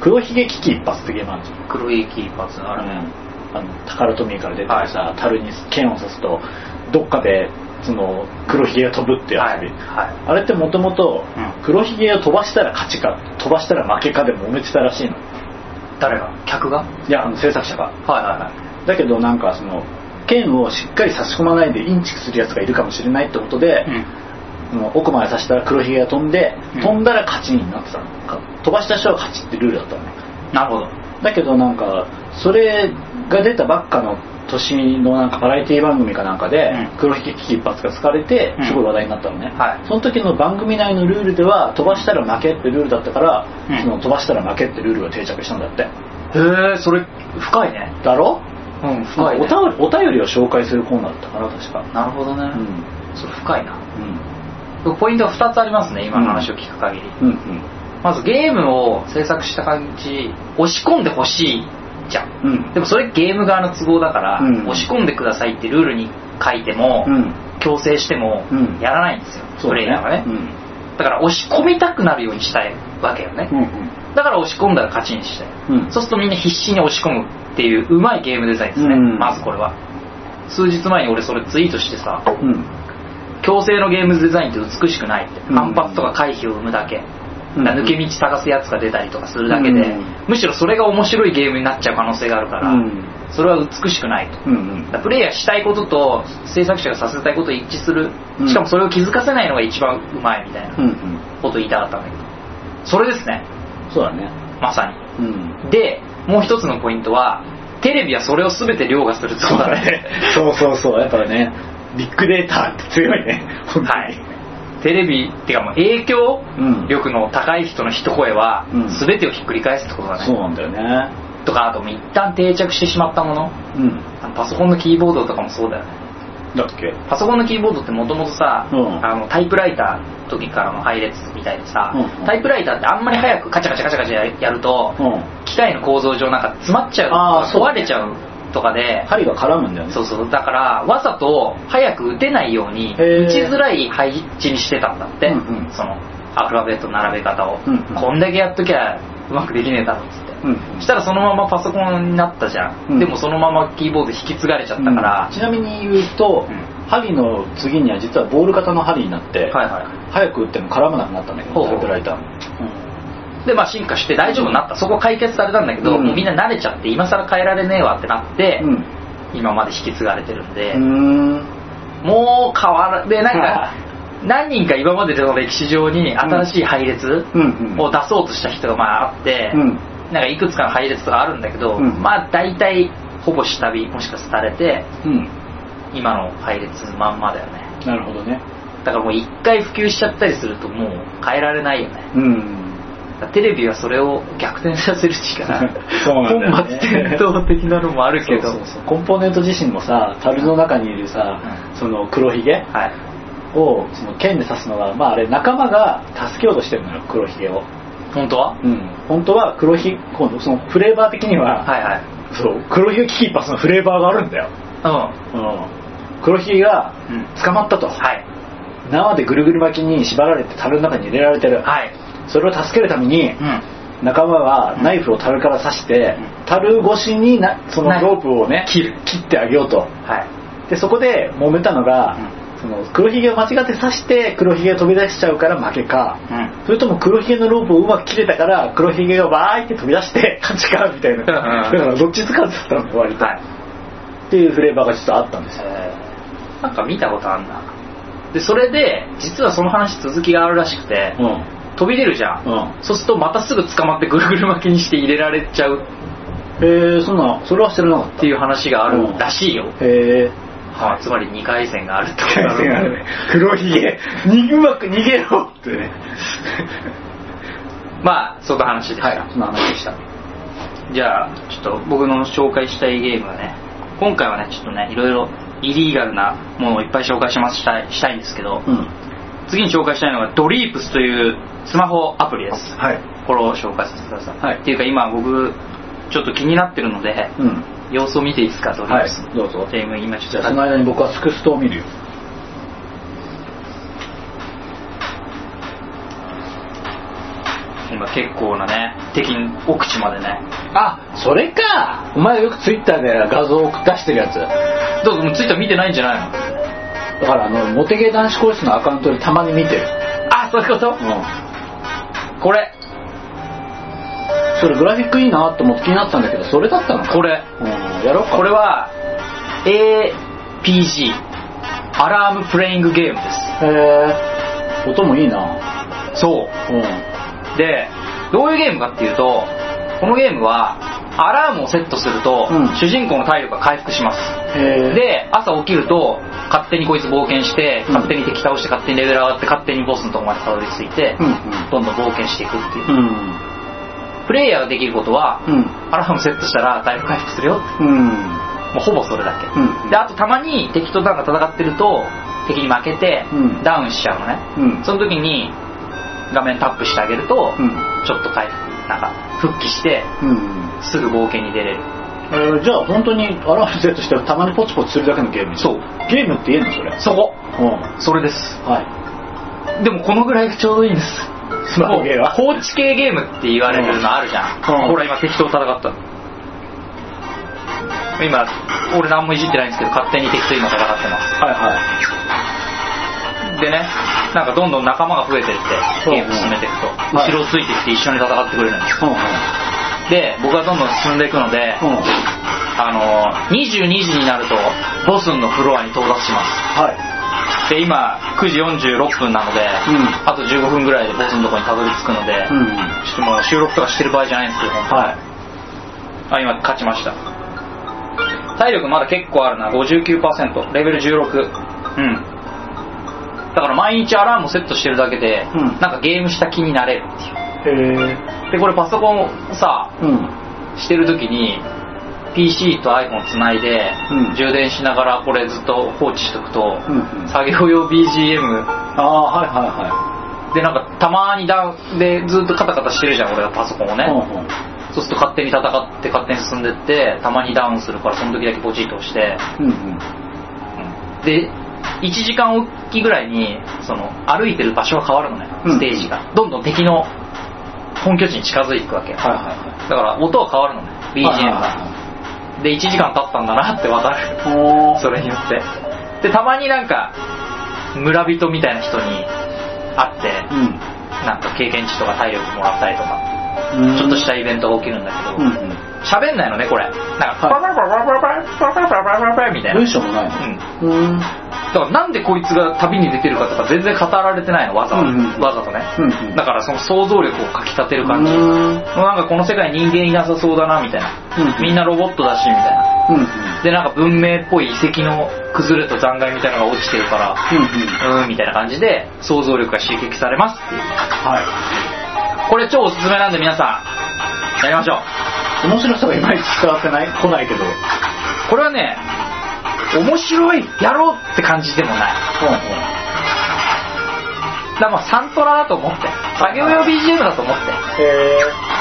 黒ひげ危機一発ってゲームあるんですよ。 黒ひげ危機一発あるね、 うん、あのタカラトミーから出てるさ、はい、樽に剣を刺すとどっかでその黒ひげが飛ぶってやつで、はいはい、あれってもともと黒ひげを飛ばしたら勝ちか飛ばしたら負けかで揉めてたらしいの。 誰が？客が？ いや、あの制作者が。 はいはいはい。 だけどなんかその剣をしっかり差し込まないでインチキするやつがいるかもしれないってことで、うん、その奥まで刺したら黒ひげが飛んで、うん、飛んだら勝ちになってたの。飛ばした人は勝ちってルールだったのね。 なるほど。 だけどなんかそれが出たばっかの年のなんかバラエティ番組かなんかで、うん、黒ひげ危機一発が使われてすごい話題になったのね、うんはい、その時の番組内のルールでは飛ばしたら負けってルールだったから、うん、その飛ばしたら負けってルールが定着したんだって。 へえ、それ深いね。 だろ？ うん、深いね。 おたお便りを紹介するコーナーだったかな確か。 なるほどね、うん、それ深いな、うん、ポイントがふたつありますね今の話を聞く限り、うんうんうん、まずゲームを制作した感じ押し込んでほしいじゃん、うん、でもそれゲーム側の都合だから、うん、押し込んでくださいってルールに書いても、うん、強制してもやらないんですよ、うん、プレイヤーがね、うん、だから押し込みたくなるようにしたいわけよね、うんうん、だから押し込んだら勝ちにして、うん、そうするとみんな必死に押し込むっていううまいゲームデザインですね、うん、まずこれは。数日前に俺それツイートしてさ、うん、強制のゲームデザインって美しくないって、反発とか回避を生むだけ、うん、抜け道探すやつが出たりとかするだけで、うん、むしろそれが面白いゲームになっちゃう可能性があるから、うん、それは美しくないと、うんうん、だプレイヤーしたいことと制作者がさせたいことを一致する、しかもそれを気づかせないのが一番うまいみたいなことを言いたかったんだけど、それですね。 そうだね、 まさに、うん、でもう一つのポイントはテレビはそれを全て凌駕するってことだね。 そうそうそう、やっぱりねビッグデータって強いね本当に。はい、テレビっていうかもう影響力の高い人の一声は全てをひっくり返すってことだね、 うん、そうなんだよね。 とかあと一旦定着してしまったもの、うん、パソコンのキーボードとかもそうだよね。 だっけ？ パソコンのキーボードってもともとさ、うん、あのタイプライターの時からの配列みたいでさ、うん、タイプライターってあんまり早くカチャカチャカチャカチャやると、うん、機械の構造上なんか詰まっちゃう、あ壊れちゃうとかで針が絡むんだよね。 そうそう、だからわざと早く打てないように打ちづらい配置にしてたんだって、うんうん、そのアルファベットの並べ方を、うんうん、こんだけやっときゃうまくできねえだろっつって、うんうん、したらそのままパソコンになったじゃん、うん、でもそのままキーボード引き継がれちゃったから、 うん、ちなみに言うと、うん針の次には実はボール型の針になって、はいはい、早く打っても絡まなくなったんだけど、タイプライターも、 うん、でまあ進化して大丈夫になった、そこ解決されたんだけど、うん、もうみんな慣れちゃって今更変えられねえわってなって、うん、今まで引き継がれてるんで、うん、もう変わらでなんか何人か今までの歴史上に新しい配列を出そうとした人がまああって、うん、なんかいくつかの配列とかあるんだけど、うん、まあ大体ほぼ下火もしかされて、うん今の配列まんまだよね。 なるほどね。 だからもう一回普及しちゃったりするともう変えられないよね。うん。テレビはそれを逆転させる力そうなんだよね、本末転倒的なのもあるけどそうそうそう、コンポーネント自身もさ樽の中にいるさ、うん、その黒ひげ、はい、をその剣で刺すのが、まあ、あれ仲間が助けようとしてるのよ黒ひげを。 本当は、 うん、本当は黒ひ今度そのフレーバー的には、はいはい、そう黒ひげ危機一髪のフレーバーがあるんだよ。うん、うん黒ひげが捕まったと、うんはい、縄でぐるぐる巻きに縛られて樽の中に入れられてる、はい、それを助けるために、うん、仲間はナイフを樽から刺して、うん、樽越しになそのロープをね切る切ってあげようと、はい、でそこで揉めたのが、うん、その黒ひげを間違って刺して黒ひげが飛び出しちゃうから負けか、うん、それとも黒ひげのロープをうまく切れたから黒ひげがバーイって飛び出して勝ちかみたいなだからどっちつかずだったの割と、はい、っていうフレーバーが実はあったんですよ。 なんか見たことあんな。でそれで実はその話続きがあるらしくて、うん、飛び出るじゃん、うん、そうするとまたすぐ捕まってぐるぐる巻きにして入れられちゃう。 へえ、そんなそれは知らなかったっていう話があるらしいよ、うん、へえ、はあ、つまりにかい戦があるってことだろうね。 黒ひげうまく逃げろってねまあそんな話でした、はい、 そんな話でした。 じゃあちょっと僕の紹介したいゲームはね、今回はねちょっとねいろいろイリーガルなものをいっぱい紹介しますしたい、したいんですけど、うん、次に紹介したいのがドリープスというスマホアプリです、はい、これを紹介させてください、はい、っていうか今僕ちょっと気になってるので、うん、様子を見ていいですかドリープス、 はい、どうぞ。 で今ちょっとじゃあその間に僕はスクストを見るよ。 今結構なね敵奥地までね。 あ、それか。お前よくツイッターで画像を出してるやつ。 どうぞ、もうツイッター見てないんじゃないの？ だからあのモテゲー男子講師のアカウントでたまに見てる。 あ、そういうこと？うん。これ。 それグラフィックいいなって思って気になってたんだけど、それだったのか。 これ。 うん、やろうか。 これは エーピージー アラームプレイングゲームです。 へー。音もいいな。 そう。うん。で、どういうゲームかっていうと、このゲームはアラームをセットすると、うん、主人公の体力が回復します。で、朝起きると勝手にこいつ冒険して、うん、勝手に敵倒して、勝手にレベル上がって、勝手にボスのとこまでたどり着いて、うんうん、どんどん冒険していくっていう、うん、プレイヤーができることは、うん、アラームセットしたら体力回復するよって、うん、もうほぼそれだけ、うん、であとたまに敵となんか戦ってると敵に負けて、うん、ダウンしちゃうのね、うん、その時に画面タップしてあげると、うん、ちょっと回復なんか復帰して、うん、すぐ冒険に出れる。 えー、じゃあ本当にアラームセットしてたまにポチポチするだけのゲーム。 そう、 ゲームって言えんのそれ？ そこ、うん、それです。はい。でもこのぐらいがちょうどいいんです。 スマホゲーは放置系ゲームって言われるのあるじゃん、うん、ほら今敵と戦ったの。今俺何もいじってないんですけど勝手に敵と今戦ってます。はいはい。でね、なんかどんどん仲間が増えてってゲーム進めていくと、うん、後ろをついてきて一緒に戦ってくれるんです、うん、で僕はどんどん進んでいくので、うん、あのにじゅうにじになるとボスのフロアに到達します。はい。で今くじよんじゅうろっぷんなので、うん、あとじゅうごふんぐらいでボスのところにたどり着くので、うん、ちょっともう収録とかしてる場合じゃないんですけど、はい、あ今勝ちました。体力まだ結構あるな、 ごじゅうきゅうパーセント、 レベルじゅうろく、うん、だから毎日アラームをセットしてるだけで、うん、なんかゲームした気になれるっていう。へでこれパソコンをさ、うん、してる時にピーシー と iPhone つないで、うん、充電しながらこれずっと放置しとくと、うんうん、作業用 ビージーエム、 ああはいはいはい。 でなんかたまにダウンでずっとカタカタしてるじゃん俺はパソコンをね、うんうん、そうすると勝手に戦って勝手に進んでってたまにダウンするからその時だけポチッと押して、うんうん、でいちじかんおきぐらいにその歩いてる場所が変わるのね、ステージが、うん、どんどん敵の本拠地に近づいていくわけ、はいはいはい、だから音が変わるのね ビージーエム が、はいはいはい、でいちじかん経ったんだなって分かるそれによって。でたまになんか村人みたいな人に会って、うん、なんか経験値とか体力もらったりとか、うん、ちょっとしたイベントが起きるんだけど、うんうん、喋んないのねこれ、なんかパパパパパパパパパパパみたいな文章もないの、うん、 だからなんでこいつが旅に出てるかとか全然語られてないの、わざ、うんうん、わざとね、うんうん、だからその想像力をかき立てる感じ、うん、なんかこの世界人間いなさそうだなみたいな、うん、みんなロボットだしみたいな、うんうん、でなんか文明っぽい遺跡の崩れと残骸みたいなのが落ちてるから、うんうん、うんみたいな感じで想像力が刺激されますっていう、はい、これ超おすすめなんで皆さんやりましょう。面白さがいまいち伝わってない来ないけど、 これはね面白いやろうって感じでもない、うんうん、だからまあサントラだと思って、作業用 ビージーエム だと思って、へ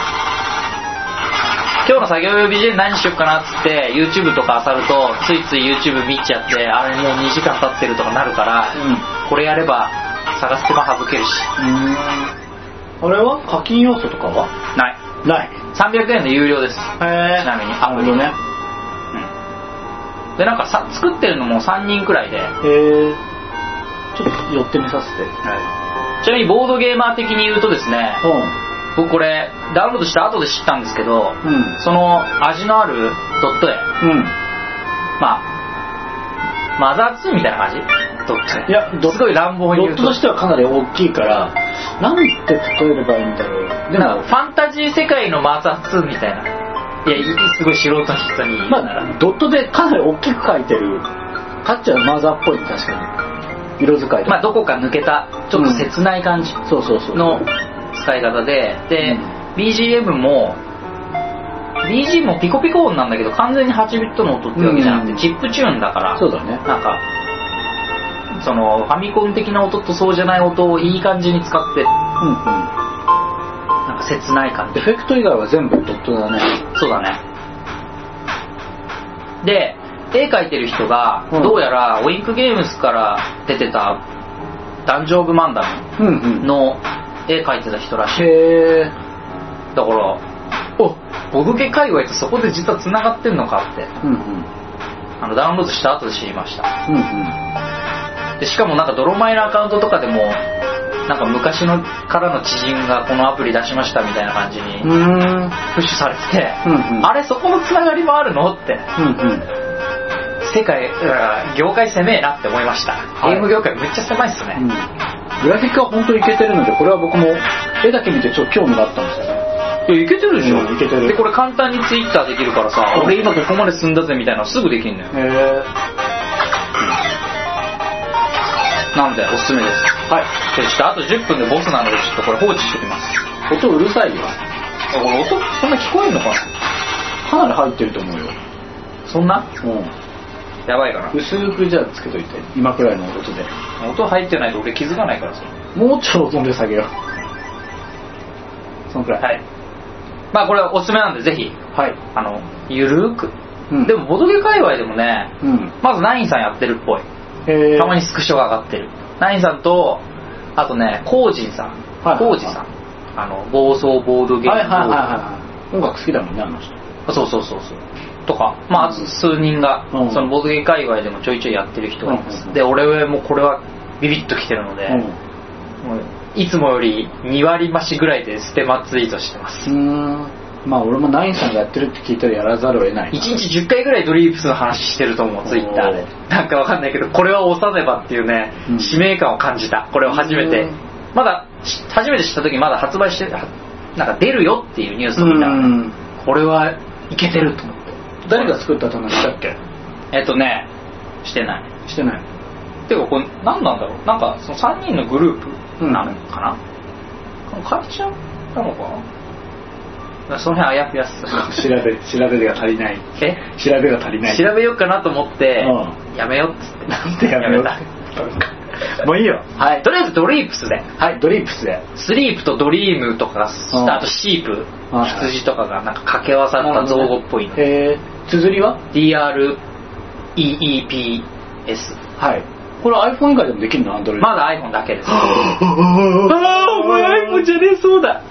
今日の作業用 ビージーエム 何しよっかなっつって YouTube とか漁るとついつい YouTube 見ちゃって、あれもうにじかん経ってるとかなるから、うん、これやれば探す手間省けるし。うーん、 あれは課金要素とかはないない。 さんびゃくえんで有料です。へちなみにアプリね、うん、でなんかさ作ってるのもさんにんくらいで、へえちょっと寄ってみさせて、 はい、ちなみにボードゲーマー的に言うとですね、うん、僕これダウンロードした後で知ったんですけど、うん、その味のあるドット絵、うん、まあマザーツーみたいな感じ、ドット絵、いやすごい乱暴に言うとドットとしてはかなり大きいからなんて例えればいいんだろう。 でもファンタジー世界のマザーツーみたいな、いやすごい素人の人に、 まあドットでかなり大きく描いてるタッチはマザーっぽい、確かに色使いとか、 まあどこか抜けたちょっと切ない感じの使い方で、で、うん、ビージーエム も ビージーエム もピコピコ音なんだけど完全にはちビットの音ってわけじゃなくて、うん、チップチューンだから、 そうだね、 なんかそのファミコン的な音とそうじゃない音をいい感じに使って、うんうん、なんか切ない感じ。 エフェクト以外は全部ドットだね。 そうだね。で絵描いてる人が、うん、どうやらウィンクゲームズから出てたダンジョン・オブ・マンダムの絵描いてた人らしい、うんうん、へだからおボドゲ界隈とそこで実はつながってんのかって、うんうん、あのダウンロードした後で知りました、うんうん、でしかもなんか泥米のアカウントとかでもなんか昔のからの知人がこのアプリ出しましたみたいな感じにプッシュされてて、うんうん、あれそこのつながりもあるのって、うんうん、世界業界狭えなって思いました、はい、ゲーム業界めっちゃ狭いっすね、うん、 グラフィックは本当にいけてるのでこれは僕も絵だけ見てちょっと興味があったんですよね。 いやいけてるでしょ、 うん、いけてる。 でこれ簡単にツイッターできるからさ、うん、俺今ここまで進んだぜみたいなのすぐできるのよ。へえ。なんでおすすめです。はい。でちょっとあとじゅっぷんでボスなのでちょっとこれ放置しておきます。 音うるさいよ。 これ音そんな聞こえるのかな。 かなり入ってると思うよ。 そんな？うん。やばいかな。 薄くじゃあつけといて今くらいの音で。 音入ってないと俺気づかないからさ。 もうちょっと音で下げよう。そのくらい。はい。 まあこれはおすすめなんでぜひ、はい、あのゆるーく、うん、でもボドゲ界隈でもね、うん、まずナインさんやってるっぽい。へたまにスクショが上がってる。ナインさんとあとねコージンさん、はいはいはい、コージさん、あの暴走ボードゲーム、はいはいはいはい、 音楽好きだもんねあの人。 そうそうそうそうとか、まああと数人が、うん、そのボードゲーム界隈でもちょいちょいやってる人がいます、うん、で俺もこれはビビッときてるので、うん、もういつもよりに割増しぐらいでステマツイートしてます。うーん、 まあ俺もナインさんがやってるって聞いたらやらざるを得ない。 いちにちじゅっかいぐらいドリープスの話してると思うツイッターで。なんかわかんないけどこれは押さねばっていうね、うん、使命感を感じた。これを初めてまだ初めて知った時まだ発売してなんか出るよっていうニュースを見たら、ね、これはいけてると思って。 誰が作ったと話したっけ？ えっとねしてないしてない。 てかこれ何なんだろう。なんかそのさんにんのグループなのかな、うん、会社なのかな。その辺あやふやっす。 調べ調べが足りない。え調べが足りない。 調べようかなと思って、うん、やめようっつってなんでやめようたもういいよ。 はい。とりあえずドリープスで。 はいドリープスで。 スリープとドリームとか、うん、あとシープ、羊とかがなんか掛け合わさった造語っぽいの。 へえ。綴りはディーアールイーイーピーエス。 はい。これ iPhone 以外でもできるの？ Android？ まだ iPhone だけです。ああお前 iPhone じゃねえそうだ。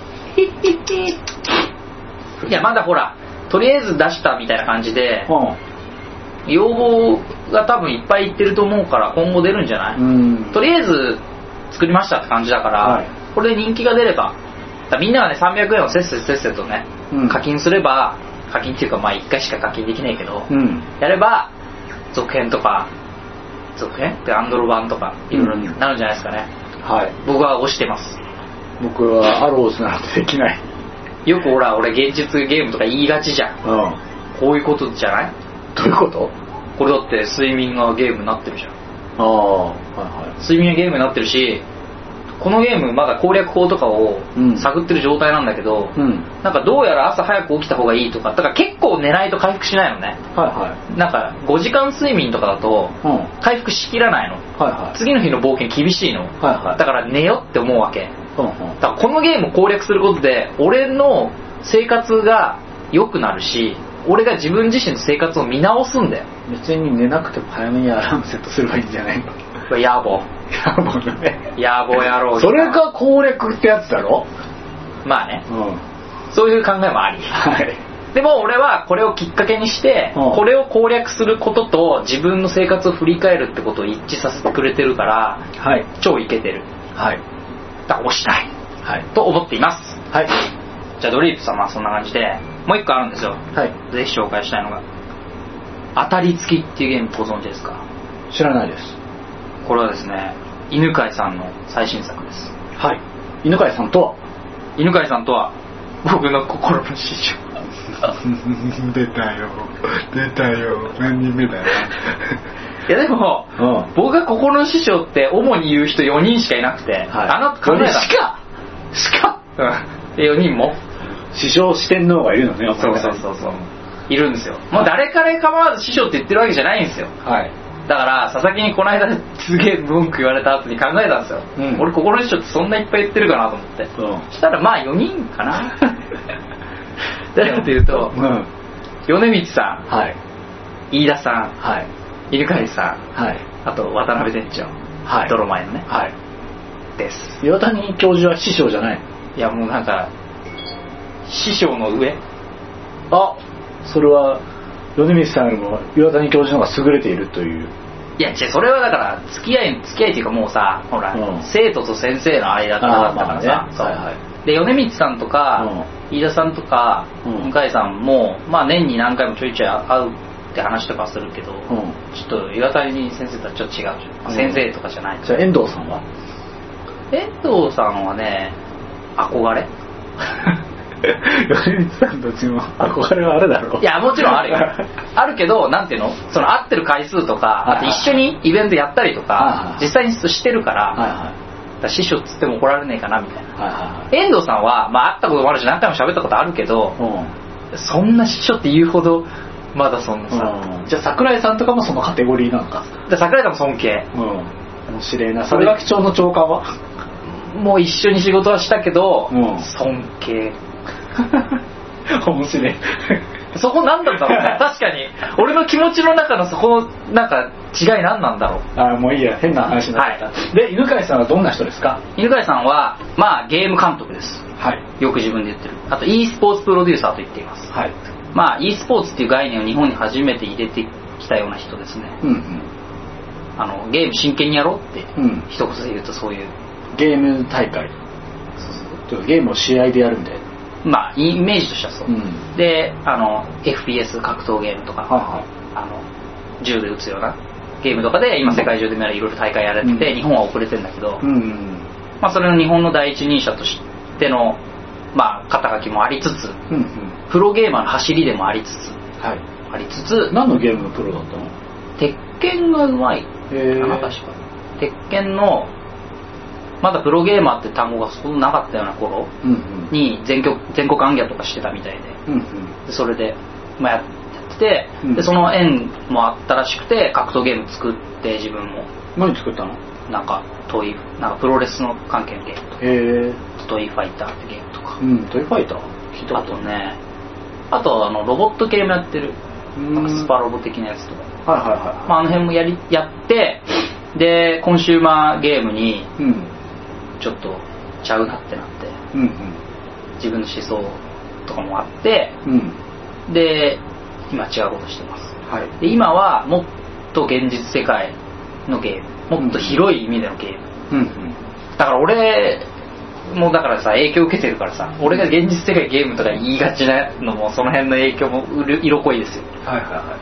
いやまだほらとりあえず出したみたいな感じで、うん、要望が多分いっぱいいってると思うから今後出るんじゃない？うん、とりあえず作りましたって感じだから、はい、これで人気が出ればだみんながねさんびゃくえんをせっせせっせとね、うん、課金すれば課金っていうかまあいっかいしか課金できないけど、うん、やれば続編とか続編ってアンドロ版とかいろいろなるんじゃないですかね、うん、はい。僕は推してます。 僕はアローズなんてできない。 よくほら俺現実ゲームとか言いがちじゃん、うん、こういうことじゃない？ どういうこと？ これだって睡眠がゲームになってるじゃん。ああ、はいはい。 睡眠がゲームになってるしこのゲームまだ攻略法とかを探ってる状態なんだけど、うん、なんかどうやら朝早く起きた方がいいとかだから結構寝ないと回復しないのね、はいはい、なんかごじかん睡眠とかだと回復しきらないの、はいはい、次の日の冒険厳しいの、はいはい、だから寝よって思うわけ、うんうん、だからこのゲームを攻略することで俺の生活が良くなるし俺が自分自身の生活を見直すんだよ。 別に寝なくても早めにアラームセットすればいいんじゃないの？ 野望野望だね。 野望野郎。 それが攻略ってやつだろ？ まあね、うん、そういう考えもあり、はい、でも俺はこれをきっかけにして、うん、これを攻略することと自分の生活を振り返るってことを一致させてくれてるから、はい、超イケてる、はい、だから推したい、はい、と思っています。はい。じゃあドリープさんはそんな感じでもう一個あるんですよ、はい、ぜひ紹介したいのが当たり付きっていうゲームご存知ですか？ 知らないです。 これはですね犬飼さんの最新作です。 はい。犬飼さんとは犬飼さんとは僕の心の師匠出たよ出たよ何人目だよいやでも、うん、僕が心の師匠って主に言う人よにんしかいなくて、はい、あなた考えたしかしか、 うん、でよにんも師匠四天王がいるのね。 そうそうそうそういるんですよ。もう誰から構わず師匠って言ってるわけじゃないんですよ。はい。だから佐々木にこの間すげえ文句言われた後に考えたんですよ、うん、俺心の師匠ってそんないっぱい言ってるかなと思って、うん、そしたらまあよにんかな誰かというと、うん、米光さん、はい、飯田さん、はい、犬飼さん、はい、あと渡辺店長、はい、泥前のね、はい、です。 岩谷教授は師匠じゃない？ いやもうなんか師匠の上。 あ、それは米光さんよりも岩谷教授の方が優れているという。 いや違う、それはだから付き合い付き合いっていうかもうさ、ほら、うん、生徒と先生の間とかだったからさ、まあね、そう、はいはい、で米光さんとか、うん、飯田さんとか、うん、向井さんもまあ年に何回もちょいちょい会うって話とかするけど、うん、ちょっと岩谷先生とはちょっと違う、うん、先生とかじゃない。 じゃあ遠藤さんは？ 遠藤さんはね、憧れ米光さんとちも憧れはあるだろう。 いやもちろんあるよあるけど、なんていうの、その会ってる回数とか、あと一緒にイベントやったりとか実際にしてるから、はいはい、だから師匠っつっても怒られねえかなみたいな、はいはい、遠藤さんは、まあ、会ったこともあるし何回も喋ったことあるけど、うん、そんな師匠って言うほどまだそんなさ、 うん、じゃあ桜井さんとかもそのカテゴリーなのか。 で桜井さんも尊敬、 うん、面白いな。それが貴重の長官はもう一緒に仕事はしたけど、うん、尊敬面白いそこなんだったろうね確かに俺の気持ちの中のそこのなんか違い何なんだろう。 あ、もういいや、変な話になっちゃった、はい、で犬飼さんはどんな人ですか？ 犬飼さんはまあゲーム監督です、はい、よく自分で言ってる。あと e スポーツプロデューサーと言っています、はい、まあ e スポーツっていう概念を日本に初めて入れてきたような人ですね、うんうん、あのゲーム真剣にやろうって、うん、一言で言うとそういうゲーム大会、そうそう、ゲームを試合でやるんで、 まあイメージとしてはそう、うん、であの エフピーエス 格闘ゲームとか、はいはい、あの銃で撃つようなゲームとかで今世界中でいろいろ大会やられてて、うん、日本は遅れてるんだけど、うんうん、まあ、それの日本の第一人者としての、まあ、肩書きもありつつ、うんうん、プロゲーマーの走りでもありつつ、はい、ありつつ、 何のゲームのプロだったの？ 鉄拳がうまいかな、確か。鉄拳のまだプロゲーマーって単語がそんななかったような頃に全国全国暗記とかしてたみたいで、うんうん、でそれで、まあ、やってて、うん、でその縁もあったらしくて格闘ゲーム作って自分も。 何作ったの？ なんかトイなんかプロレスの関係のゲームとか、へトイファイターってゲームとか、 うん、トイファイター聞いたこと。あとね、あとあのロボット系もやってる、なんかスパロボ的なやつとか、はいはいはい、まあ、あの辺もやりやってでコンシューマーゲームに、うん、ちょっとちゃうなってなって、うんうん、自分の思想とかもあって、うん、で今違うことしてます、はい、で今はもっと現実世界のゲーム、もっと広い意味でのゲーム、うんうん、だから俺もうだからさ影響受けてるからさ、俺が現実世界ゲームとか言いがちなのもその辺の影響も色濃いですよ、はいはいはい、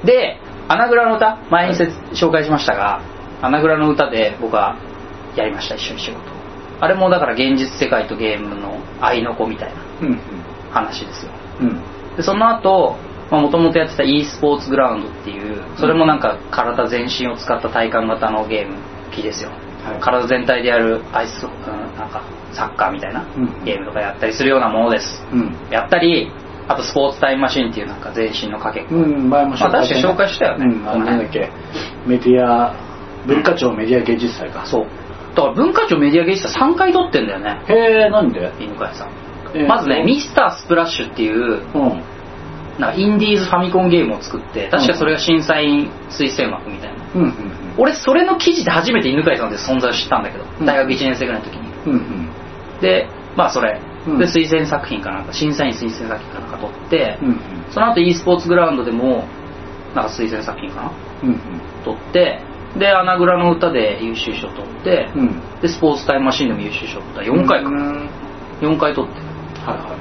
でアナグラの歌前に紹介しましたが、アナグラの歌で僕はやりました、一緒に仕事。あれもだから現実世界とゲームの愛の子みたいな話ですよ、うんうん、でその後もともとやってた e スポーツグラウンドっていうそれもなんか体全身を使った体感型のゲーム機ですよ、はい、体全体でやるアイス、うん、なんかサッカーみたいなゲームとかやったりするようなものです、うん、やったりあとスポーツタイムマシンっていうなんか全身のかけっこ、うん、前も紹介、まあ、確かに紹介したよね、うん、 あのなんだっけメディア文化庁メディア芸術祭か、 そうだから文化庁メディア芸術祭さんかい取ってんだよね。 へえ、なんで？ 犬飼さん、えー、まずねミスタースプラッシュっていう、うん、なんかインディーズファミコンゲームを作って確かそれが審査員推薦枠みたいな、うんうんうん、俺それの記事で初めて犬飼さんって存在を知ったんだけど、うん、大学いちねん生ぐらいの時に、うんうん、でまあそれで推薦作品かなんか審査員推薦作品かなんか取って、うんうん、その後 e スポーツグラウンドでもなんか推薦作品かな、うんうん、取ってでアナグラの歌で優秀賞取って、うん、でスポーツタイムマシンでも優秀賞取ったよんかいかな、よんかい取って、はいはい、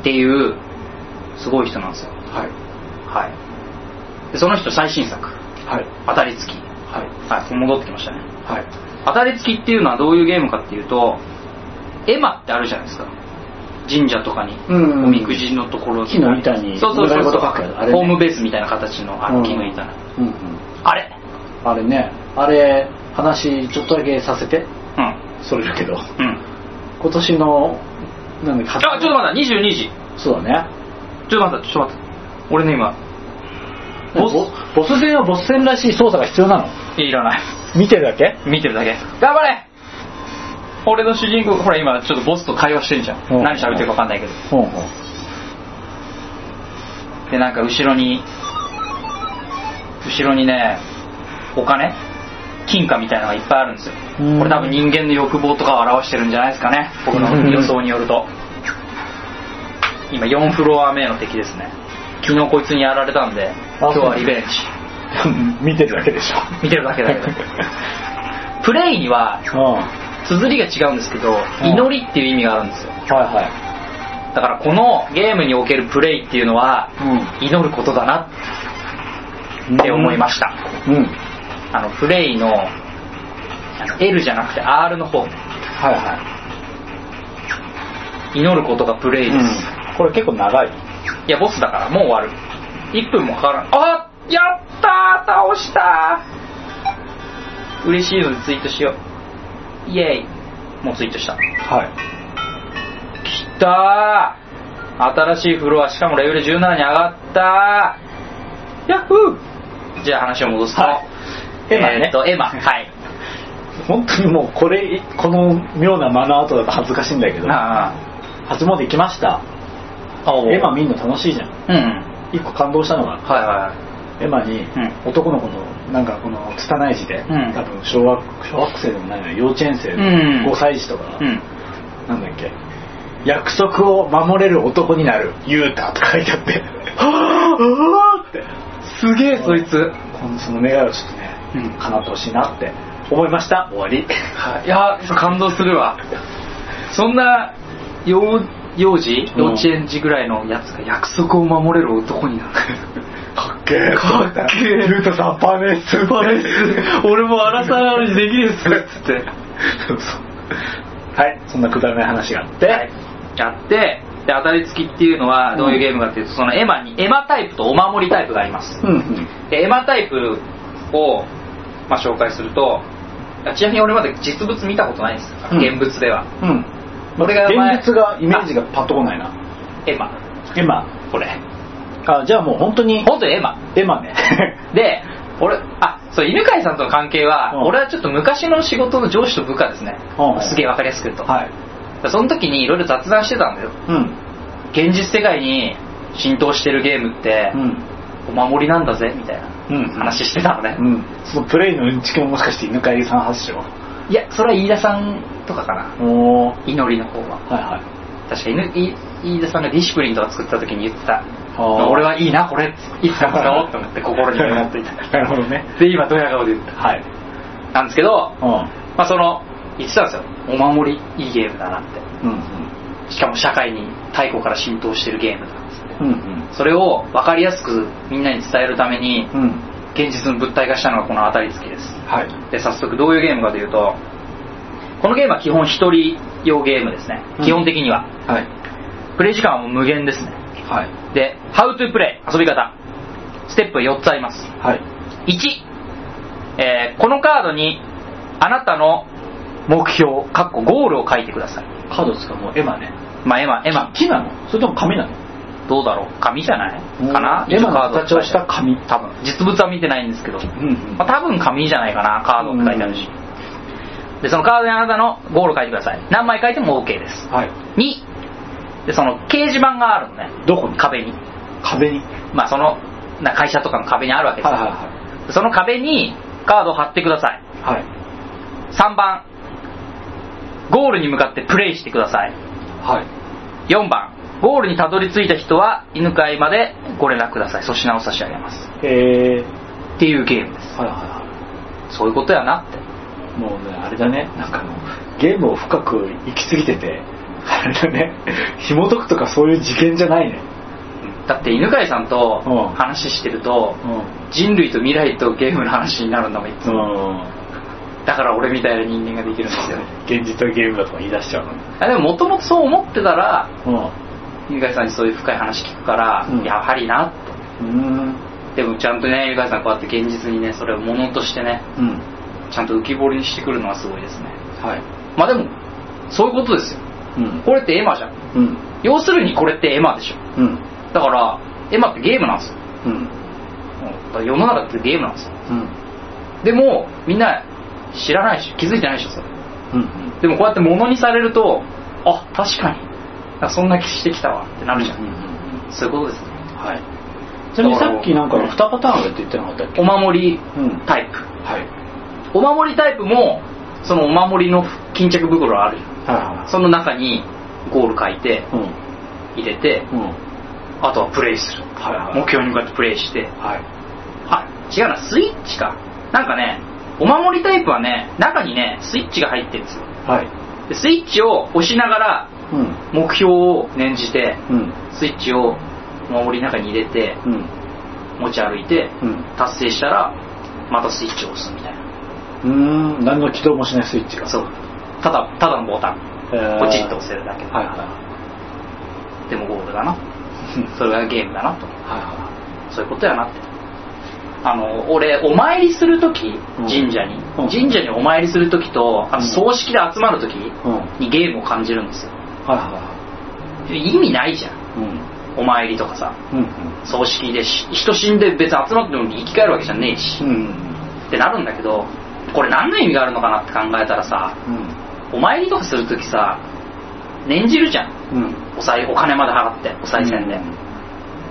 っていうすごい人なんですよ、はいはい、でその人最新作、はい、当たり付き、はいはい、戻ってきましたね、はい、当たり付きっていうのはどういうゲームかっていうと絵馬ってあるじゃないですか、神社とかに、うんうん、おみくじのところ木の板にそうそうそうそう、ね、ホームベースみたいな形のあの木の板の、うんうんうん、あれあれね、あれ話ちょっとだけさせて、うん、それだけど、うん、今年のなんだあ、ちょっと待って、にじゅうにじそうだね、 ちょっと待って、ちょっと待って、俺ね今ボス、ボス戦はボス戦らしい操作が必要なの？ いらない、 見てるだけ？ 見てるだけ、頑張れ。俺の主人公、ほら今ちょっとボスと会話してんじゃん、うん、何喋ってるか分かんないけど、うんうん、でなんか後ろに後ろにねお金金貨みたいなのがいっぱいあるんですよ、うん、これ多分人間の欲望とかを表してるんじゃないですかね、僕の予想によると今よんフロア目の敵ですね。昨日こいつにやられたんで今日はリベンジ。 見てるだけでしょ。 見てるだけだけどプレイには綴りが違うんですけど、祈りっていう意味があるんですよ。 はいはい。 だからこのゲームにおけるプレイっていうのは、うん、祈ることだなって思いました、うん、あのプレイの L じゃなくて R の方、はいはい、祈ることがプレイです、うん、 これ結構長い。 いやボスだからもう終わる。いっぷんもかからん。あ、やったー、倒したー。嬉しいのでツイートしよう。イエーイ。もうツイートした。はい。きたー。新しいフロア、しかもレベルじゅうななに上がったー。ヤッフー。じゃあ話を戻すと、はい、エマね。えー、っとエマ、はい。 本当にもうこれこの妙なマナーアートだと恥ずかしいんだけど、ああ初詣行きました。エマ見んの楽しいじゃん。うん、うん。一個感動したのが、はいはい、エマに、うん、男の子のなんかこの拙い字で、うん、多分小学小学生でもないの幼稚園生、うん、ごさい児とか、うん、なんだっけ、約束を守れる男になるユータとか書いてあってはぁってすげえそいつその願いをちょっとね、うん、叶ってほしいなって思いました。終わり。 いや感動するわ。そんな幼幼児幼稚園児ぐらいのやつが約束を守れる男になるかっけーかっけーユータさんパネスパネス俺もアラサーなのにできるっすっつってはい、そんなくだらない話があって、はい、 やってで当たり付きっていうのはどういうゲームかっていうと、そのエマにエマタイプとお守りタイプがあります、うんうん、でエマタイプを、まあ、紹介すると、ちなみに俺まで実物見たことないんです、うん、現物では、うん、 俺が前現実がイメージがパッとこないな。 エマエマこれあ、じゃあもう本当に本当にエマエマねで俺あそう犬飼さんとの関係は、うん、俺はちょっと昔の仕事の上司と部下ですね、うん、すげえ分かりやすく言うと、はい、その時にいろいろ雑談してたんだよ、うん、現実世界に浸透してるゲームって、うん、お守りなんだぜみたいな話してたのね、うんうん、 そのプレイのうんちくももしかして犬飼さん発祥？ いやそれは飯田さんとかかな、お祈りの方は、はいはい、確かに飯田さんがディシプリンとか作った時に言ってた、俺はいいなこれいつか使おうと思って心に思っていたなるほどね。 で今ドヤ顔で言った、はい、なんですけど、うん、まあその言ってたんですよ、お守りいいゲームだなって、うんうん、しかも社会に太古から浸透してるゲームだっつって、うんうん、それを分かりやすくみんなに伝えるために、うん、現実の物体化したのがこの当たり付きです、はい、で早速どういうゲームかというと、このゲームは基本一人用ゲームですね、うん、基本的には、はい、プレイ時間はもう無限ですね、はい、で How to play 遊び方ステップはよっつあります、はい、いち、えー、このカードにあなたの目標かっこゴールを書いてください。 カードですか？もうエマね。 まあエマエマ木なの？それとも紙なの？ どうだろう、紙じゃないかな。 エマの形をした紙、 多分実物は見てないんですけど、うんうん、まあ、多分紙じゃないかな。カードって書いてあるし、うん、でそのカードにあなたのゴールを書いてください。何枚書いても OK です、はい、にでその掲示板があるのね。 どこに？ 壁に壁にまあそのな会社とかの壁にあるわけですよ、はいはいはい、その壁にカードを貼ってください、はい、さんばんゴールに向かってプレイしてください、はい、よんばんゴールにたどり着いた人は犬飼までご連絡ください。粗品を差し上げます。へーっていうゲームです、はいはいはい、そういうことやなって。 もうねあれだね、なんかもうゲームを深く行き過ぎててあれだね紐解くとかそういう事件じゃないね。 だって犬飼さんと話してると、うん、人類と未来とゲームの話になるんだもんいつも、うん、だから俺みたいな人間ができるんですよ。 現実はゲームだとか言い出しちゃうのに。 あでももともとそう思ってたら、うん、犬飼さんにそういう深い話聞くから、うん、やはりなって、うん、でもちゃんとね犬飼さんこうやって現実にねそれをものとしてね、うん、ちゃんと浮き彫りにしてくるのはすごいですね、はい、まあでもそういうことですよ、うん、これってエマじゃん、うん、要するにこれってエマでしょ、うん、だからエマってゲームなんですよ、うん、世の中ってゲームなんですよ、うん、でもみんな知らないし気づいてないでしょそれ、うんうん、でもこうやって物にされるとあ確かにそんな気してきたわってなるじゃん、うんうんうん、そういうことですね。はい。 ちなみにさっきなんかにパターンあるって言ってなかったっけ？ お守りタイプ、うん、はい。お守りタイプもそのお守りの巾着袋あるよ、はいはい、その中にゴール書いて、うん、 入れて、うん、あとはプレイする、はいはい、目標に向かってプレイして、はい、あ違うなスイッチかなんかねお守りタイプはね中にねスイッチが入ってるんですよ、はい、でスイッチを押しながら目標を念じて、うん、スイッチをお守りの中に入れて、うん、持ち歩いて、うん、達成したらまたスイッチを押すみたいな。 うーん何の起動もしないスイッチがそうただただのボタン、えー、ポチッと押せるだけ、はいはい、でもゴールだなそれがゲームだなと、はいはい、そういうことやなって。あの俺お参りするとき神社に、うん、神社にお参りするときとあと葬式で集まるときにゲームを感じるんですよ、はいはいはい、意味ないじゃん、うん、お参りとかさ、うんうん、葬式で人死んで別に集まってるのに生き返るわけじゃねえし、うん、ってなるんだけどこれ何の意味があるのかなって考えたらさ、うん、お参りとかするときさ念じるじゃん、うん、お, さいお金まで払ってお賽銭で、うん、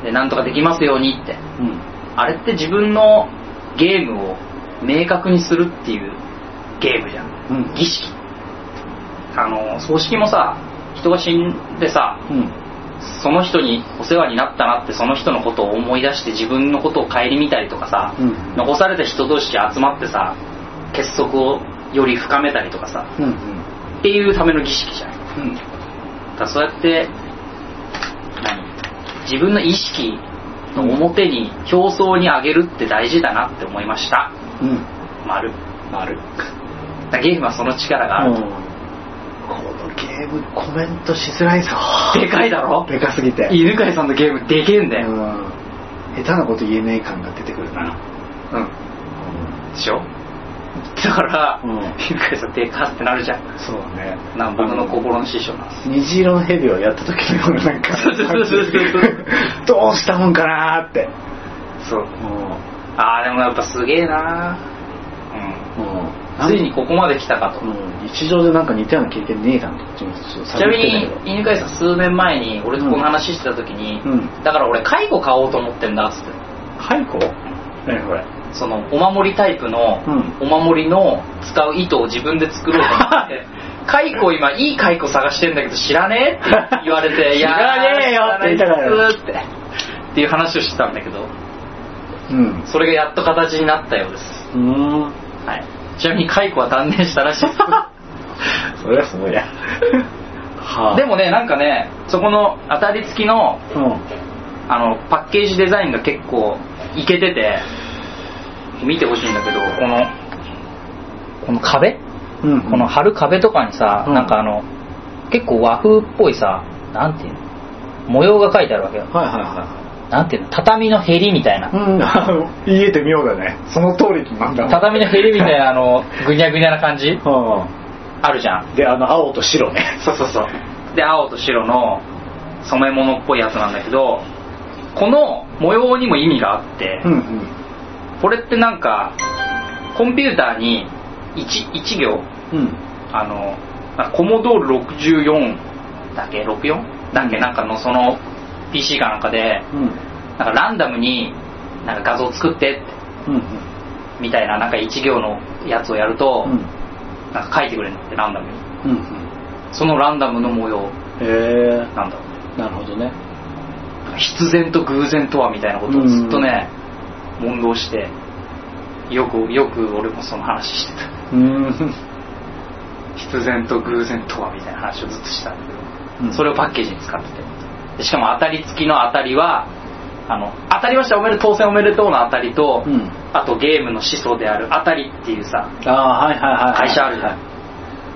でなんとかできますようにって、うん、あれって自分のゲームを明確にするっていうゲームじゃん、うん、儀式。あの葬式もさ人が死んでさ、うん、その人にお世話になったなってその人のことを思い出して自分のことを顧みたりとかさ、うん、残された人同士で集まってさ結束をより深めたりとかさ、うんうん、っていうための儀式じゃん、うん、だからそうやって何自分の意識の表に表層に上げるって大事だなって思いました、うん、丸丸だゲームはその力があると、うん、このゲームコメントしづらいぞ。 でかいだろでかすぎて犬飼さんのゲームでけえんだよ、うん、 下手なこと言えねえ感が出てくるな。 うん、うん、でしょだから、うん、犬飼さんでかってなるじゃん。 そうねなん僕の心の師匠なんです。 虹色の蛇をやった時のようななんかどうしたもんかなーってそう、うん、ああでもやっぱすげえなー、うんうんついにここまで来たかと、うん、 日常でなんか似たような経験ねえかなと。ちなみに犬飼さん数年前に俺とこの話してた時に、うん、だから俺蚕買おうと思ってんだっつって。 蚕？何これ？ そのお守りタイプの、うん、お守りの使う糸を自分で作ろうと思って蚕今いい蚕探してんだけど知らねえって言われて知らねえよって言ったからってっていう話をしてたんだけど、うん、それがやっと形になったようです。うーん、はい、ちなみに蚕は断念したらしいですそりゃそうやはあ、でもねなんかねそこの当たり付きの、うん、あのパッケージデザインが結構イケてて見てほしいんだけどこのこの壁、うんうん、この貼る壁とかにさ、うん、なんかあの結構和風っぽいさなんていうの模様が書いてあるわけよ。はいはいはい。なんていうの畳のへりみたいな、うん、 言えてみようだね。その通りなんだ。 畳のへりみたいなあのぐにゃぐにゃな感じ、うん、あるじゃん。 であの青と白ね。 そうそうそう。で青と白の染め物っぽいやつなんだけどこの模様にも意味があって、うんうん、これってなんかコンピューターに 1, いち行、うん、あのコモドールろくじゅうよんだっけろくじゅうよんだっけ、うん、なんかのその ピーシー かなんかで、うん、なんかランダムになんか画像作ってって、うんうん、みたいななんかいち行のやつをやると、うん、なんか書いてくれるんだってランダムに、うんうん、そのランダムの模様なんだろう、 なるほどね。 必然と偶然とはみたいなことをずっとね、うん、問答してよくよく俺もその話してた。うん必然と偶然とはみたいな話をずっとしたんだけど、うん、それをパッケージに使っててでしかも当たり付きの当たりはあの当たりましたおめでとう当選おめでとうの当たりと、うん、あとゲームの始祖である当たりっていうさあ、はいはいはい、 会社あるじゃん、はい、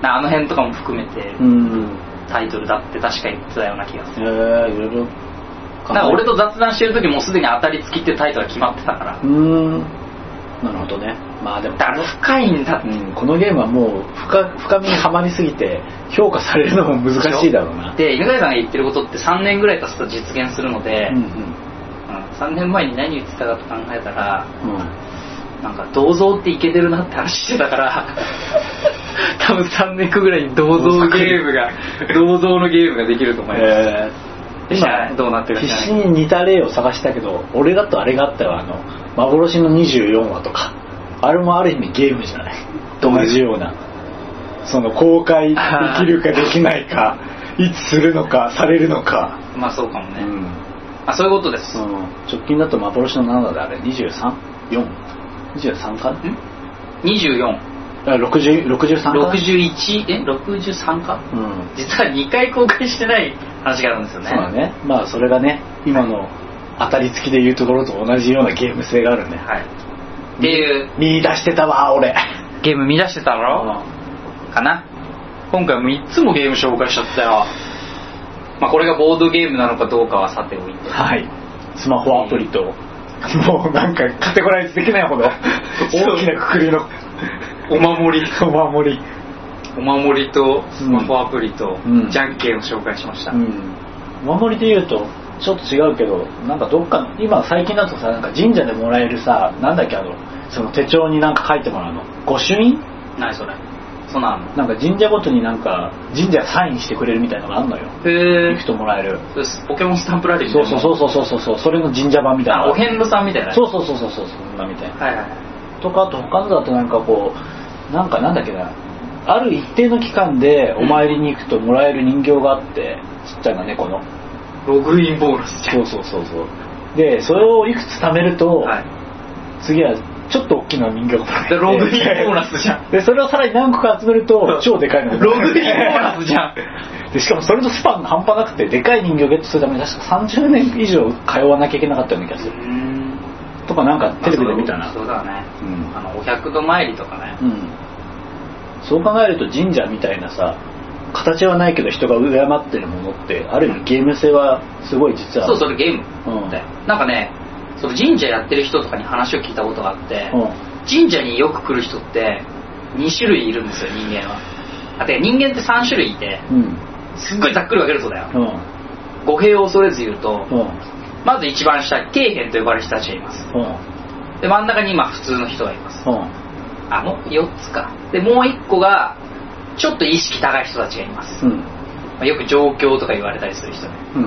あの辺とかも含めて、うん、タイトルだって確か言ってたような気がする。 へえ、いろいろなんか俺と雑談してる時もうすでに当たり付きっていうタイトルが決まってたから。 うーん、なるほどね。まあでもだから深いんだって、 うん、このゲームはもう 深, 深みにはまりすぎて評価されるのも難しいだろうな。 で犬飼さんが言ってることってさんねんぐらい経つと実現するので、うんうんうん、さんねんまえに何言ってたかと考えたら、うん、なんか銅像っていけてるなって話してたから多分さんねんごぐらいに銅像ゲームが銅像のゲームができると思います、えー、今どうなってるか必死に似た例を探したけど俺だとあれがあったよ、あの幻のにじゅうよんわとかあれもある意味ゲームじゃない同じようなその公開できるかできないかいつするのかされるのか。 まあそうかもね、うん、あそういうことです、うん、 直近だと幻のななであれ にじゅうさん?よん?にじゅうさん かんにじゅうよんろくじゅう、ろくじゅうさんかろくじゅういちえろくじゅうさんか、うん、実はにかい公開してない話があるんですよね。 そうだね。まあそれがね今の当たり付きでいうところと同じようなゲーム性があるね。 はいっていう見出してたわ俺。 ゲーム見出してたろ、うん、かな。今回もいっつもゲーム紹介しちゃったよ。まあこれがボードゲームなのかどうかはさておいて、 はい、スマホアプリと、もうなんかカテゴライズできないほど大きなくくりのお守りお守りお守りとスマホアプリと、うん、じゃんけんを紹介しました、うん、 お守りでいうとちょっと違うけど、なんかどっかの今最近だとさ、なんか神社でもらえるさ、なんだっけあのその手帳になんか書いてもらうの、御朱印？ 何それ？そうなの？ なんか神社ごとになんか神社サインしてくれるみたいなのがあるのよ。 へえ。 行くともらえる。 ポケモンスタンプラリーみたいな。 そうそうそうそうそうそう、それの神社版みたいな。 あ、お遍路さんみたいな。 そうそうそうそうそう、そんなみたいな。 はいはい。 とかあと他のだとなんかこうなんかなんだっけな、ある一定の期間でお参りに行くともらえる人形があって、ちっちゃな猫の。 ログインボーナスじゃん。 そうそうそうそう。でそれをいくつ貯めると、はい、次はちょっと大きな人形がもらえる。 ログインボーナスじゃん。 でそれをさらに何個か集めると超でかいのがログインボーナスじゃん。 でしかもそれとスパンが半端なくて、でかい人形をゲットするために確かさんじゅうねん以上通わなきゃいけなかったような気がする。とかなんかテレビで見たな。 そうだね、うん、あのお百度参りとかね、うん、 そう考えると神社みたいなさ、形はないけど人が敬ってるものってある意味ゲーム性はすごい実は。 そうそれゲームって、うん、なんかね、その神社やってる人とかに話を聞いたことがあって、うん、神社によく来る人ってに種類いるんですよ、人間は。あて人間ってさん種類いて、うん、すっごいざっくり分けるとだよ、うん、語弊を恐れず言うと、うん、まず一番下に底辺と呼ばれる人たちがいます、うん、で真ん中に今普通の人がいます、うん、あもうよっつかで、もういっこがちょっと意識高い人たちがいます、うん、まあ、よく上京とか言われたりする人ね、うんうん、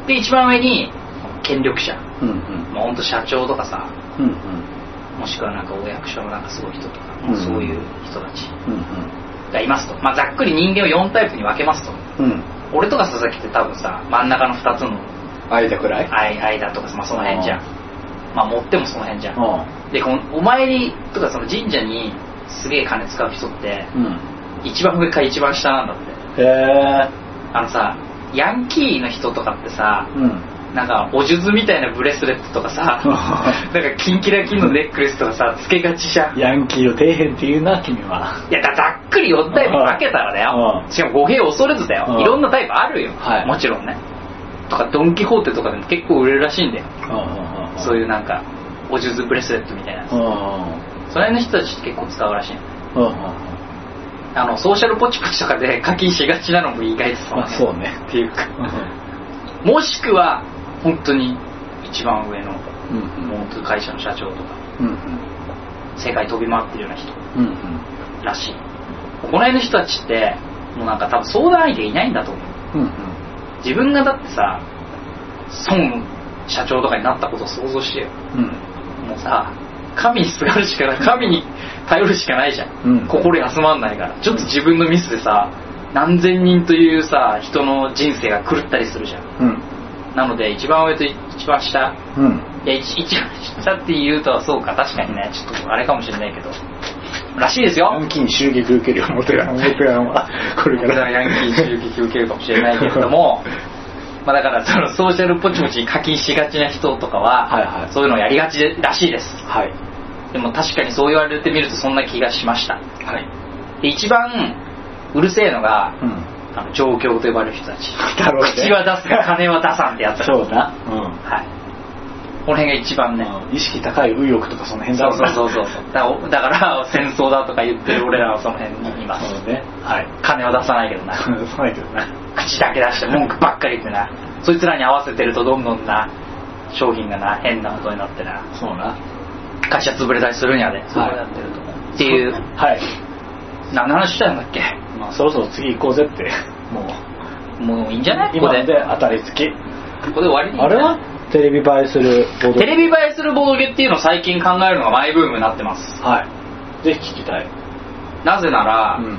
で一番上に権力者、うんうん、まあ、ほんと社長とかさ、うんうん、もしくはなんかお役所のなんかすごい人とか、うんうん、そういう人たちがいますと、まあ、ざっくり人間をよんタイプに分けますと、うん、俺とか佐々木って多分さ真ん中のふたつの間くらい間とか、まあ、その辺じゃん、まあ持ってもその辺じゃん。でこのお参りとかその神社にすげえ金使う人って、うん、一番上か一番下なんだって。へえ。あのさヤンキーの人とかってさ、うん、なんかお数珠みたいなブレスレットとかさなんかキンキラキンのネックレスとかさつけがちじゃん。 ヤンキーを底辺って言うな君は。 いやだざっくりよんタイプ分けたらだよ、しかも語弊を恐れずだよ、いろんなタイプあるよ、はい、もちろんね。とかドンキホーテとかでも結構売れるらしいんだよ、そういうなんかお数珠ブレスレットみたいなやつ。その辺の人たちって結構使うらしいの。あのソーシャルポチポチとかで課金しがちなのも意外ですもんね。 あ、そうねっていうかもしくは本当に一番上の、うんうん、もう会社の社長とか、うんうん、世界飛び回ってるような人、うんうん、らしい。この辺の人たちってもうなんか多分相談相手いないんだと思う、うんうん、自分がだってさ孫社長とかになったことを想像してよ、うん、もうさ神にすがるしかない、神に頼るしかないじゃん、うん、心休まんないから。ちょっと自分のミスでさ何千人というさ人の人生が狂ったりするじゃん、うん、なので一番上と一番下、うん、いや 一, 一番下って言うとそうか確かにね、ちょっとあれかもしれないけどらしいですよ。 ヤンキーに襲撃受けるよモテランモテランはこれからヤンキーに襲撃受けるかもしれないけれどもまあだからそのソーシャルポチポチ課金しがちな人とかは、はいはい、そういうのをやりがちでらしいです、はい、でも確かにそう言われてみるとそんな気がしました、はい、で一番うるせえのが、うん、あの上京と呼ばれる人たち口は出すが金は出さんってやつそうだ、うん、 はい、この辺が一番ね、 意識高い右翼とかその辺だろうな。そうそうそうそうだ, だから戦争だとか言ってる俺らはその辺にいます、ね、はい、金は出さないけどな出さないけどな口だけ出して文句ばっかり言ってなそいつらに合わせてるとどんどんな商品がな変なことになってな、 そうな会社潰れたりするんやで、そうやってるとっていうはい何の話したんだっけ。 まあそろそろ次行こうぜってもうもういいんじゃない。 今で当たり付きここで終わりでいいんじゃない。 あれはテレビ映えするボードテレビ映えするボードゲっていうのを最近考えるのがマイブームになってます。 はい、ぜひ聞きたい。 なぜなら、うん、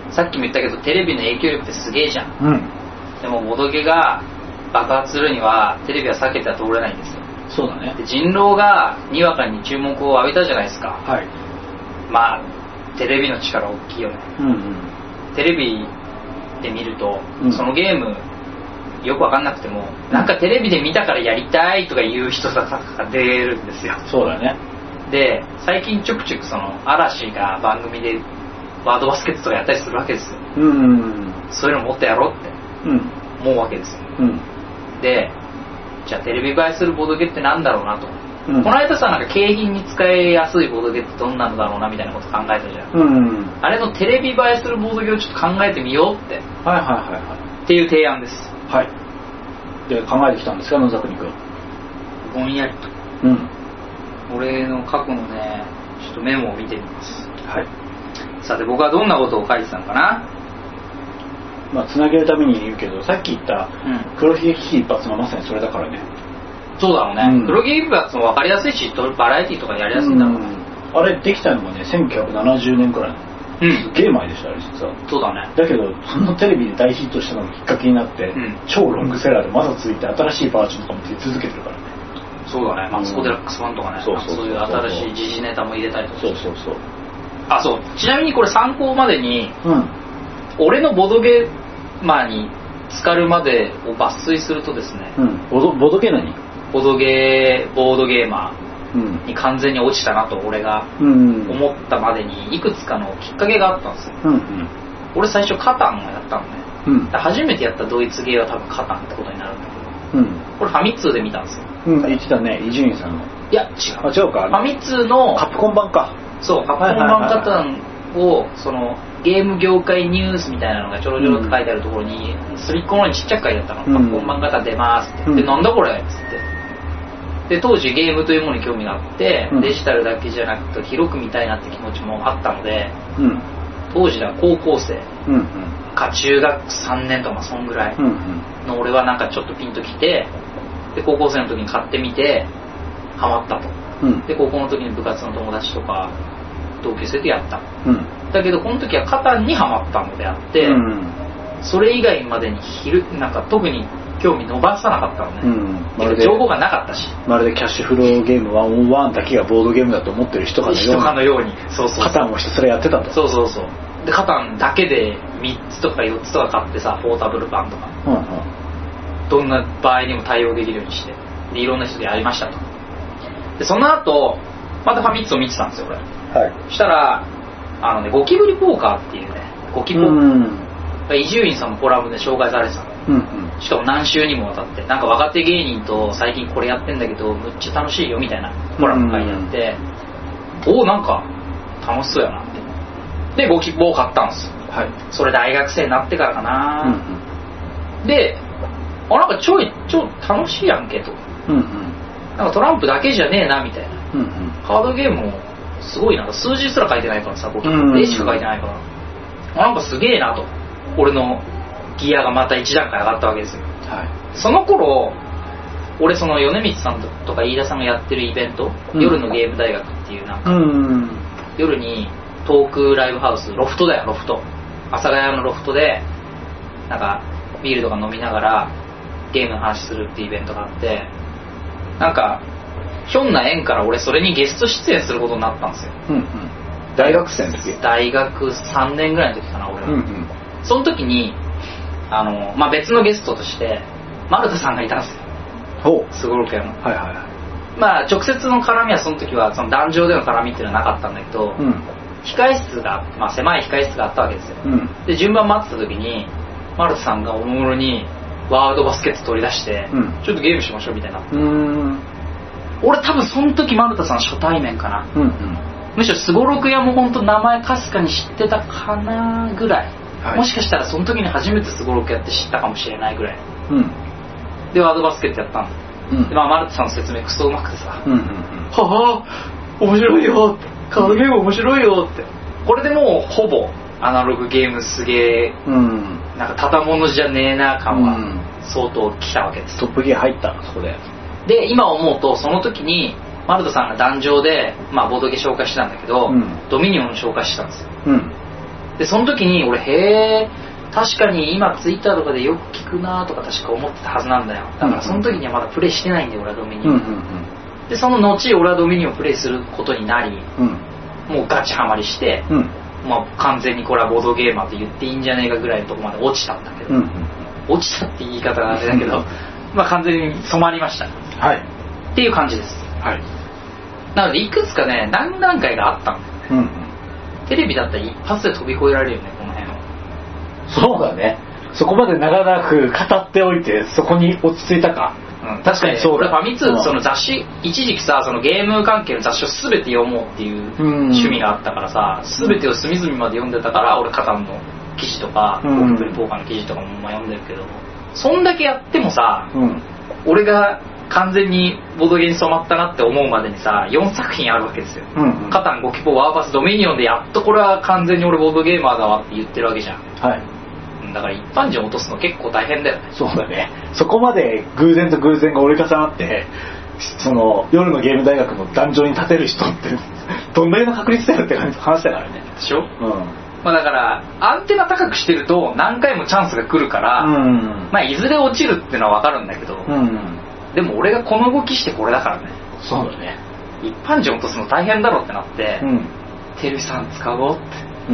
さっきも言ったけどテレビの影響力ってすげえじゃん、うん、でもボドゲが爆発するにはテレビは避けては通れないんですよ。 そうだね。 で人狼がにわかに注目を浴びたじゃないですか、はい、まあテレビの力大きいよね、うんうん、テレビで見ると、うん、そのゲームよく分かんなくても、うん、なんかテレビで見たからやりたいとか言う人とかが出るんですよ。 そうだね。で最近ちょくちょくその嵐が番組でワードバスケットとかやったりするわけですよ、うんうんうん、そういうのもっとやろうって思うわけですよ、うん、でじゃあテレビ映えするボードゲってなんだろうなと、うん、この間さなんか景品に使いやすいボードゲってどんなのだろうなみたいなこと考えたじゃん、うんうん、あれのテレビ映えするボードゲをちょっと考えてみようって、はいはいはいはい、っていう提案です。 はい。で考えてきたんですか野崎君。 ぼんやりと、うん、俺の過去のねちょっとメモを見てみます。はい。さて僕はどんなことを書いてたのかな。 まあつなげるために言うけどさっき言った黒ひげ危機一髪がまさにそれだからね。 そうだろうね、うん、黒ひげ一髪も分かりやすいしバラエティとかでやりやすいんだろうね、 うん、あれできたのもねせんきゅうひゃくななじゅうねんくらい、うん、すげえ前でしたあれ実は。 そうだね。 だけどそのテレビで大ヒットしたのがきっかけになって、うん、超ロングセラーでまだ続いて新しいバージョンとかも出続けてるからね。 そうだね。マツコ・デラックス版とかね、そうそうそうそう、そういう新しい時事ネタも入れたりとか。 そうそうそう。 あ、そう。ちなみにこれ参考までに、うん、俺のボドゲマーに浸かるまでを抜粋するとですね、 うん、ボドボドゲ何？ ボドゲボードゲーマーに完全に落ちたなと俺が思ったまでにいくつかのきっかけがあったんですよ、うんうん、俺最初カタンをやったのね、うん、初めてやったドイツゲーは多分カタンってことになるんだけど、うん、これファミ通で見たんですよ、 うん、言ってたね伊集院さんの。 いや違う、 あ違うか、 ファミ通のカプコン版か。 そうカプコン版カタンをそのゲーム業界ニュースみたいなのがちょろちょろって書いてあるところに、うん、隅っこの方にちっちゃく書いてあったの、うん、カプコン版カタン出ますって、うん、でなんだこれっつってで当時ゲームというものに興味があって、うん、デジタルだけじゃなくて広く見たいなって気持ちもあったので、うん、当時は高校生か中学さんねんとかそんぐらいの俺はなんかちょっとピンときてで高校生の時に買ってみてハマったと、うん、で高校の時に部活の友達とか同級生とやった、うん、だけどこの時はカタンにハマったのであって、うん、それ以外までに昼なんか特に興味伸ばさなかったのね、うん、まるで情報がなかったしまるでキャッシュフローゲームワンオンワンだけがボードゲームだと思ってる人かのように人かのようにそうそうそうカタンをひたすらやってたと。 そうそうそうでカタンだけでみっつとかよっつとか買ってさポータブル版とか、うんうん、どんな場合にも対応できるようにしてでいろんな人でやりましたと。でその後またファミッツを見てたんですよ俺、はい、そしたらあのねゴキブリポーカーっていうねゴキポ伊集院さんもコラムで紹介されてたの、うんうん、しかも何週にもわたってなんか若手芸人と最近これやってんだけどむっちゃ楽しいよみたいなコラム書いてあって、うんうん、おおなんか楽しそうやなってでゴキポを買ったんですよ、はい、それ大学生になってからかな、うんうん、であなんかちょいちょ楽しいやんけと、うんうん、なんかトランプだけじゃねえなみたいな、うんうん、カードゲームもすごいなんか数字すら書いてないからさゴキポ絵しか書いてないから、なんかすげえなと俺のギアがまた一段階上がったわけですよ、はい、その頃俺その米光さんとか飯田さんがやってるイベント、うん、夜のゲーム大学っていうなんか、うん、夜にトークライブハウスロフトだよロフト阿佐ヶ谷のロフトでなんかビールとか飲みながらゲームの話するっていうイベントがあってなんかひょんな縁から俺それにゲスト出演することになったんですよ、うんうん、 大学生の時大学さんねんぐらいの時かな俺は、うんうん、その時にあの、まあ、別のゲストとして丸田さんがいたんですよすごろく屋の、はいはいはい、まあ直接の絡みはその時はその壇上での絡みっていうのはなかったんだけど、うん、控え室が、まあ、狭い控え室があったわけですよ、うん、で順番待ってた時に丸田さんがおもむろにワードバスケット取り出して、うん、ちょっとゲームしましょうみたいになって、うーん俺多分その時丸田さん初対面かな、うんうん、むしろすごろく屋も本当名前かすかに知ってたかなぐらい、はい、もしかしたらその時に初めてすごろくやって知ったかもしれないぐらい、うん、でワードバスケットやったんだ、うん、で、まあ、丸田さんの説明クソうまくてさ、うんうんうん、はぁ面白いよってカードゲーム面白いよってこれでもうほぼアナログゲームすげえ、うん、なんかただものじゃねえな感は相当来たわけです、 トップギア入ったそこでで今思うとその時に丸田さんが壇上で、まあ、ボードゲー紹介してたんだけど、うん、ドミニオンの紹介してたんですよ、うん、 でその時に俺へー確かに今ツイッターとかでよく聞くなとか確か思ってたはずなんだよ。だからその時にはまだプレイしてないんだよ俺はドミニオン、うんうんうん、でその後俺はドミニオンをプレイすることになり、うん、もうガチハマりして、うん、まあ、完全にこれはボードゲーマーと言っていいんじゃねえかぐらいのとこまで落ちたんだけど、うんうん、落ちたって言い方があれだけど、うん、まあ完全に染まりました、はい、っていう感じです、はい、なのでいくつかね何段階があったんだよね、うんうん、テレビだったら一発で飛び越えられるよねこの辺を。 そうだね。そこまで長々く語っておいてそこに落ち着いたか、うん、確かにそうだ。 ファミ通、うん、その雑誌一時期さそのゲーム関係の雑誌を全て読もうっていう趣味があったからさ、うん、全てを隅々まで読んでたから俺カタンの記事とかオープンポーカーの記事とかもまあ読んでるけど、そんだけやってもさ、うん、俺が完全にボードゲームに染まったなって思うまでにさよんさく品あるわけですよ、うんうん、カタンゴキポワーバスドミニオンでやっとこれは完全に俺ボードゲーマーだわって言ってるわけじゃん。はい。だから一般人を落とすの結構大変だよね。 そうだね。そこまで偶然と偶然が折り重なってその夜のゲーム大学の壇上に立てる人ってどんだけの確率だよって話だからね。 でしょ、うん、まあ、だからアンテナ高くしてると何回もチャンスが来るから、うん、まあ、いずれ落ちるっていうのは分かるんだけど、うん、でも俺がこの動きしてこれだからね。 そうだね。 一般人を落とすの大変だろってなって、うん、テレビさん使おうって、うん、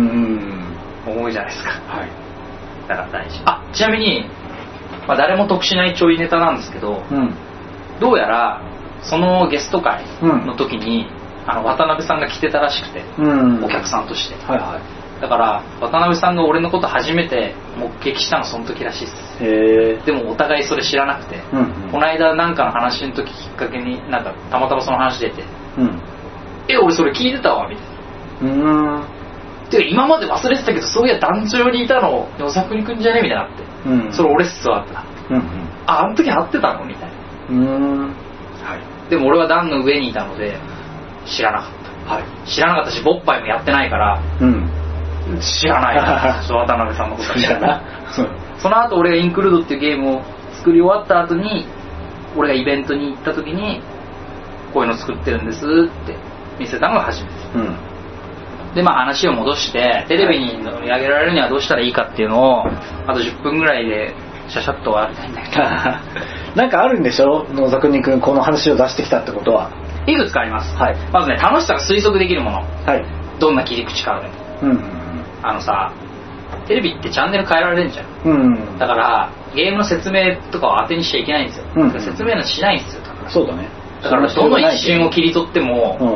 思うじゃないですか。はい。だから大事。あ、ちなみに、まあ、誰も得しないちょいネタなんですけど、うん、どうやらそのゲスト会の時に、うん、あの渡辺さんが来てたらしくて、うん、お客さんとして、はいはい、だから渡辺さんが俺のこと初めて目撃したのその時らしいです。へー。でもお互いそれ知らなくて、うんうん、この間なんかの話の時きっかけになんかたまたまその話出て、うん、え俺それ聞いてたわみたいな。うーん。で今まで忘れてたけどそういや団長にいたの野沢国くんじゃねみたいになって、うん、それ俺っすわってなって、うんうん、ああの時会ってたのみたいな。うーん、はい、でも俺は段の上にいたので知らなかった、はい、知らなかったしボッパイもやってないから、うん、知らない渡辺さんのことは知らないその後俺がインクルードっていうゲームを作り終わった後に俺がイベントに行った時にこういうの作ってるんですって見せたのが初めてです、うん、でまあ話を戻してテレビに乗り上げられるにはどうしたらいいかっていうのをあとじゅっぷんぐらいでシャシャッと終わりたいんだけどなんかあるんでしょ野沢国くんこの話を出してきたってことは。 いくつかあります、はい、まずね楽しさが推測できるもの、はい、どんな切り口からでも、うんうんうん、あのさテレビってチャンネル変えられるじゃん、うんうん、だからゲームの説明とかを当てにしちゃいけないんですよ、うんうん、説明のしないんですよ。だからそうだね。 だからどの一瞬を切り取っても、うん、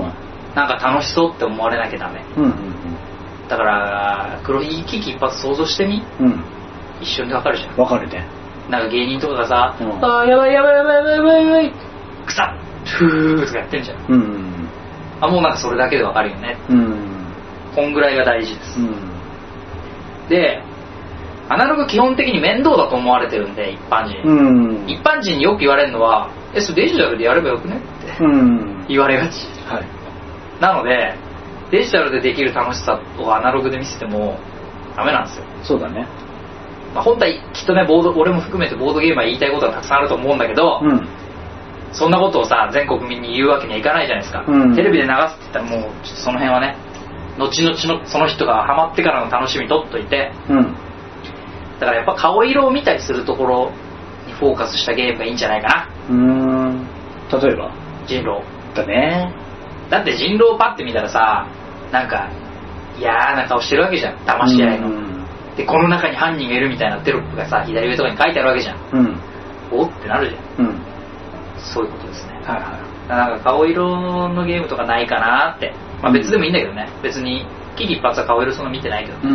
なんか楽しそうって思われなきゃダメ、うんうんうん、だから黒い危機一発想像してみ、うん、一瞬でわかるじゃん。 わかるね。 なんか芸人とかがさ、うん、あーやばいやばいやばいやばいやばいやばいくさっふーとかやってんじゃん、うんうん、あもうなんかそれだけでわかるよね、うん、こんぐらいが大事です、うん、でアナログ基本的に面倒だと思われてるんで一般人、うん、一般人によく言われるのはえそれデジタルでやればよくねって、うん、言われがち、はい、なのでデジタルでできる楽しさをアナログで見せてもダメなんですよ。 そうだね。 まあ、本体きっとねボード俺も含めてボードゲームは言いたいことがたくさんあると思うんだけど、うん、そんなことをさ全国民に言うわけにはいかないじゃないですか、うん、テレビで流すって言ったらもうちょっとその辺はね後々のその人がハマってからの楽しみ取っといて、うん、だからやっぱ顔色を見たりするところにフォーカスしたゲームがいいんじゃないかな。 うーん例えば人狼だね。 だって人狼パッて見たらさなんか嫌な顔してるわけじゃん騙し合いの、でこの中に犯人がいるみたいなテロップがさ左上とかに書いてあるわけじゃん、うん、おってなるじゃん、うん、そういうことですね、はいはい、なんか顔色のゲームとかないかなって、まあ、別でもいいんだけどね、うん、別に危機一髪は顔色その見てないけど、うん、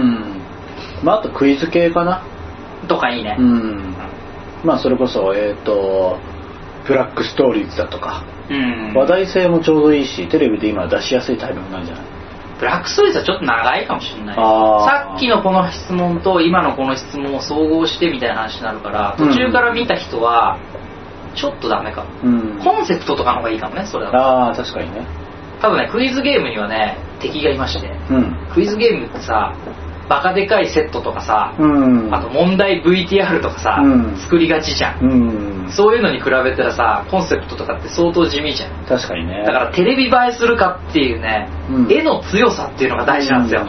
まああとクイズ系かなとかいいね、うん、 まあそれこそえっ、ー、とブラックストーリーズだとか、うん、話題性もちょうどいいしテレビで今出しやすいタイミングなんじゃない。 ブラックストーリーズはちょっと長いかもしれない。さっきのこの質問と今のこの質問を総合してみたいな話になるから途中から見た人はちょっとダメかも、うん、コンセプトとかの方がいいかもねそれだと。 ああ確かにね。 多分ねクイズゲームにはね敵がいまして、うん、クイズゲームってさバカでかいセットとかさ、うん、あと問題 ブイティーアール とかさ、うん、作りがちじゃん、うん、そういうのに比べたらさコンセプトとかって相当地味じゃん。 確かにね。 だからテレビ映えするかっていうね、うん、絵の強さっていうのが大事なんですよ、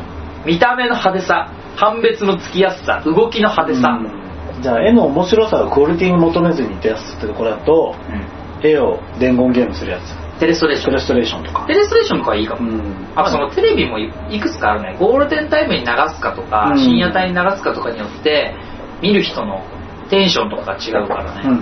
見た目の派手さ、判別のつきやすさ、動きの派手さ、 うん、じゃあ絵の面白さをクオリティに求めずに出すってところだと、うん、絵を伝言ゲームするやつ、 テレストレーションテレストレーションとかテレストレーションとかはいいかも、うん、あとそのテレビもいくつかあるね。ゴールデンタイムに流すかとか、うん、深夜帯に流すかとかによって見る人のテンションとかが違うからね、うんうんうん、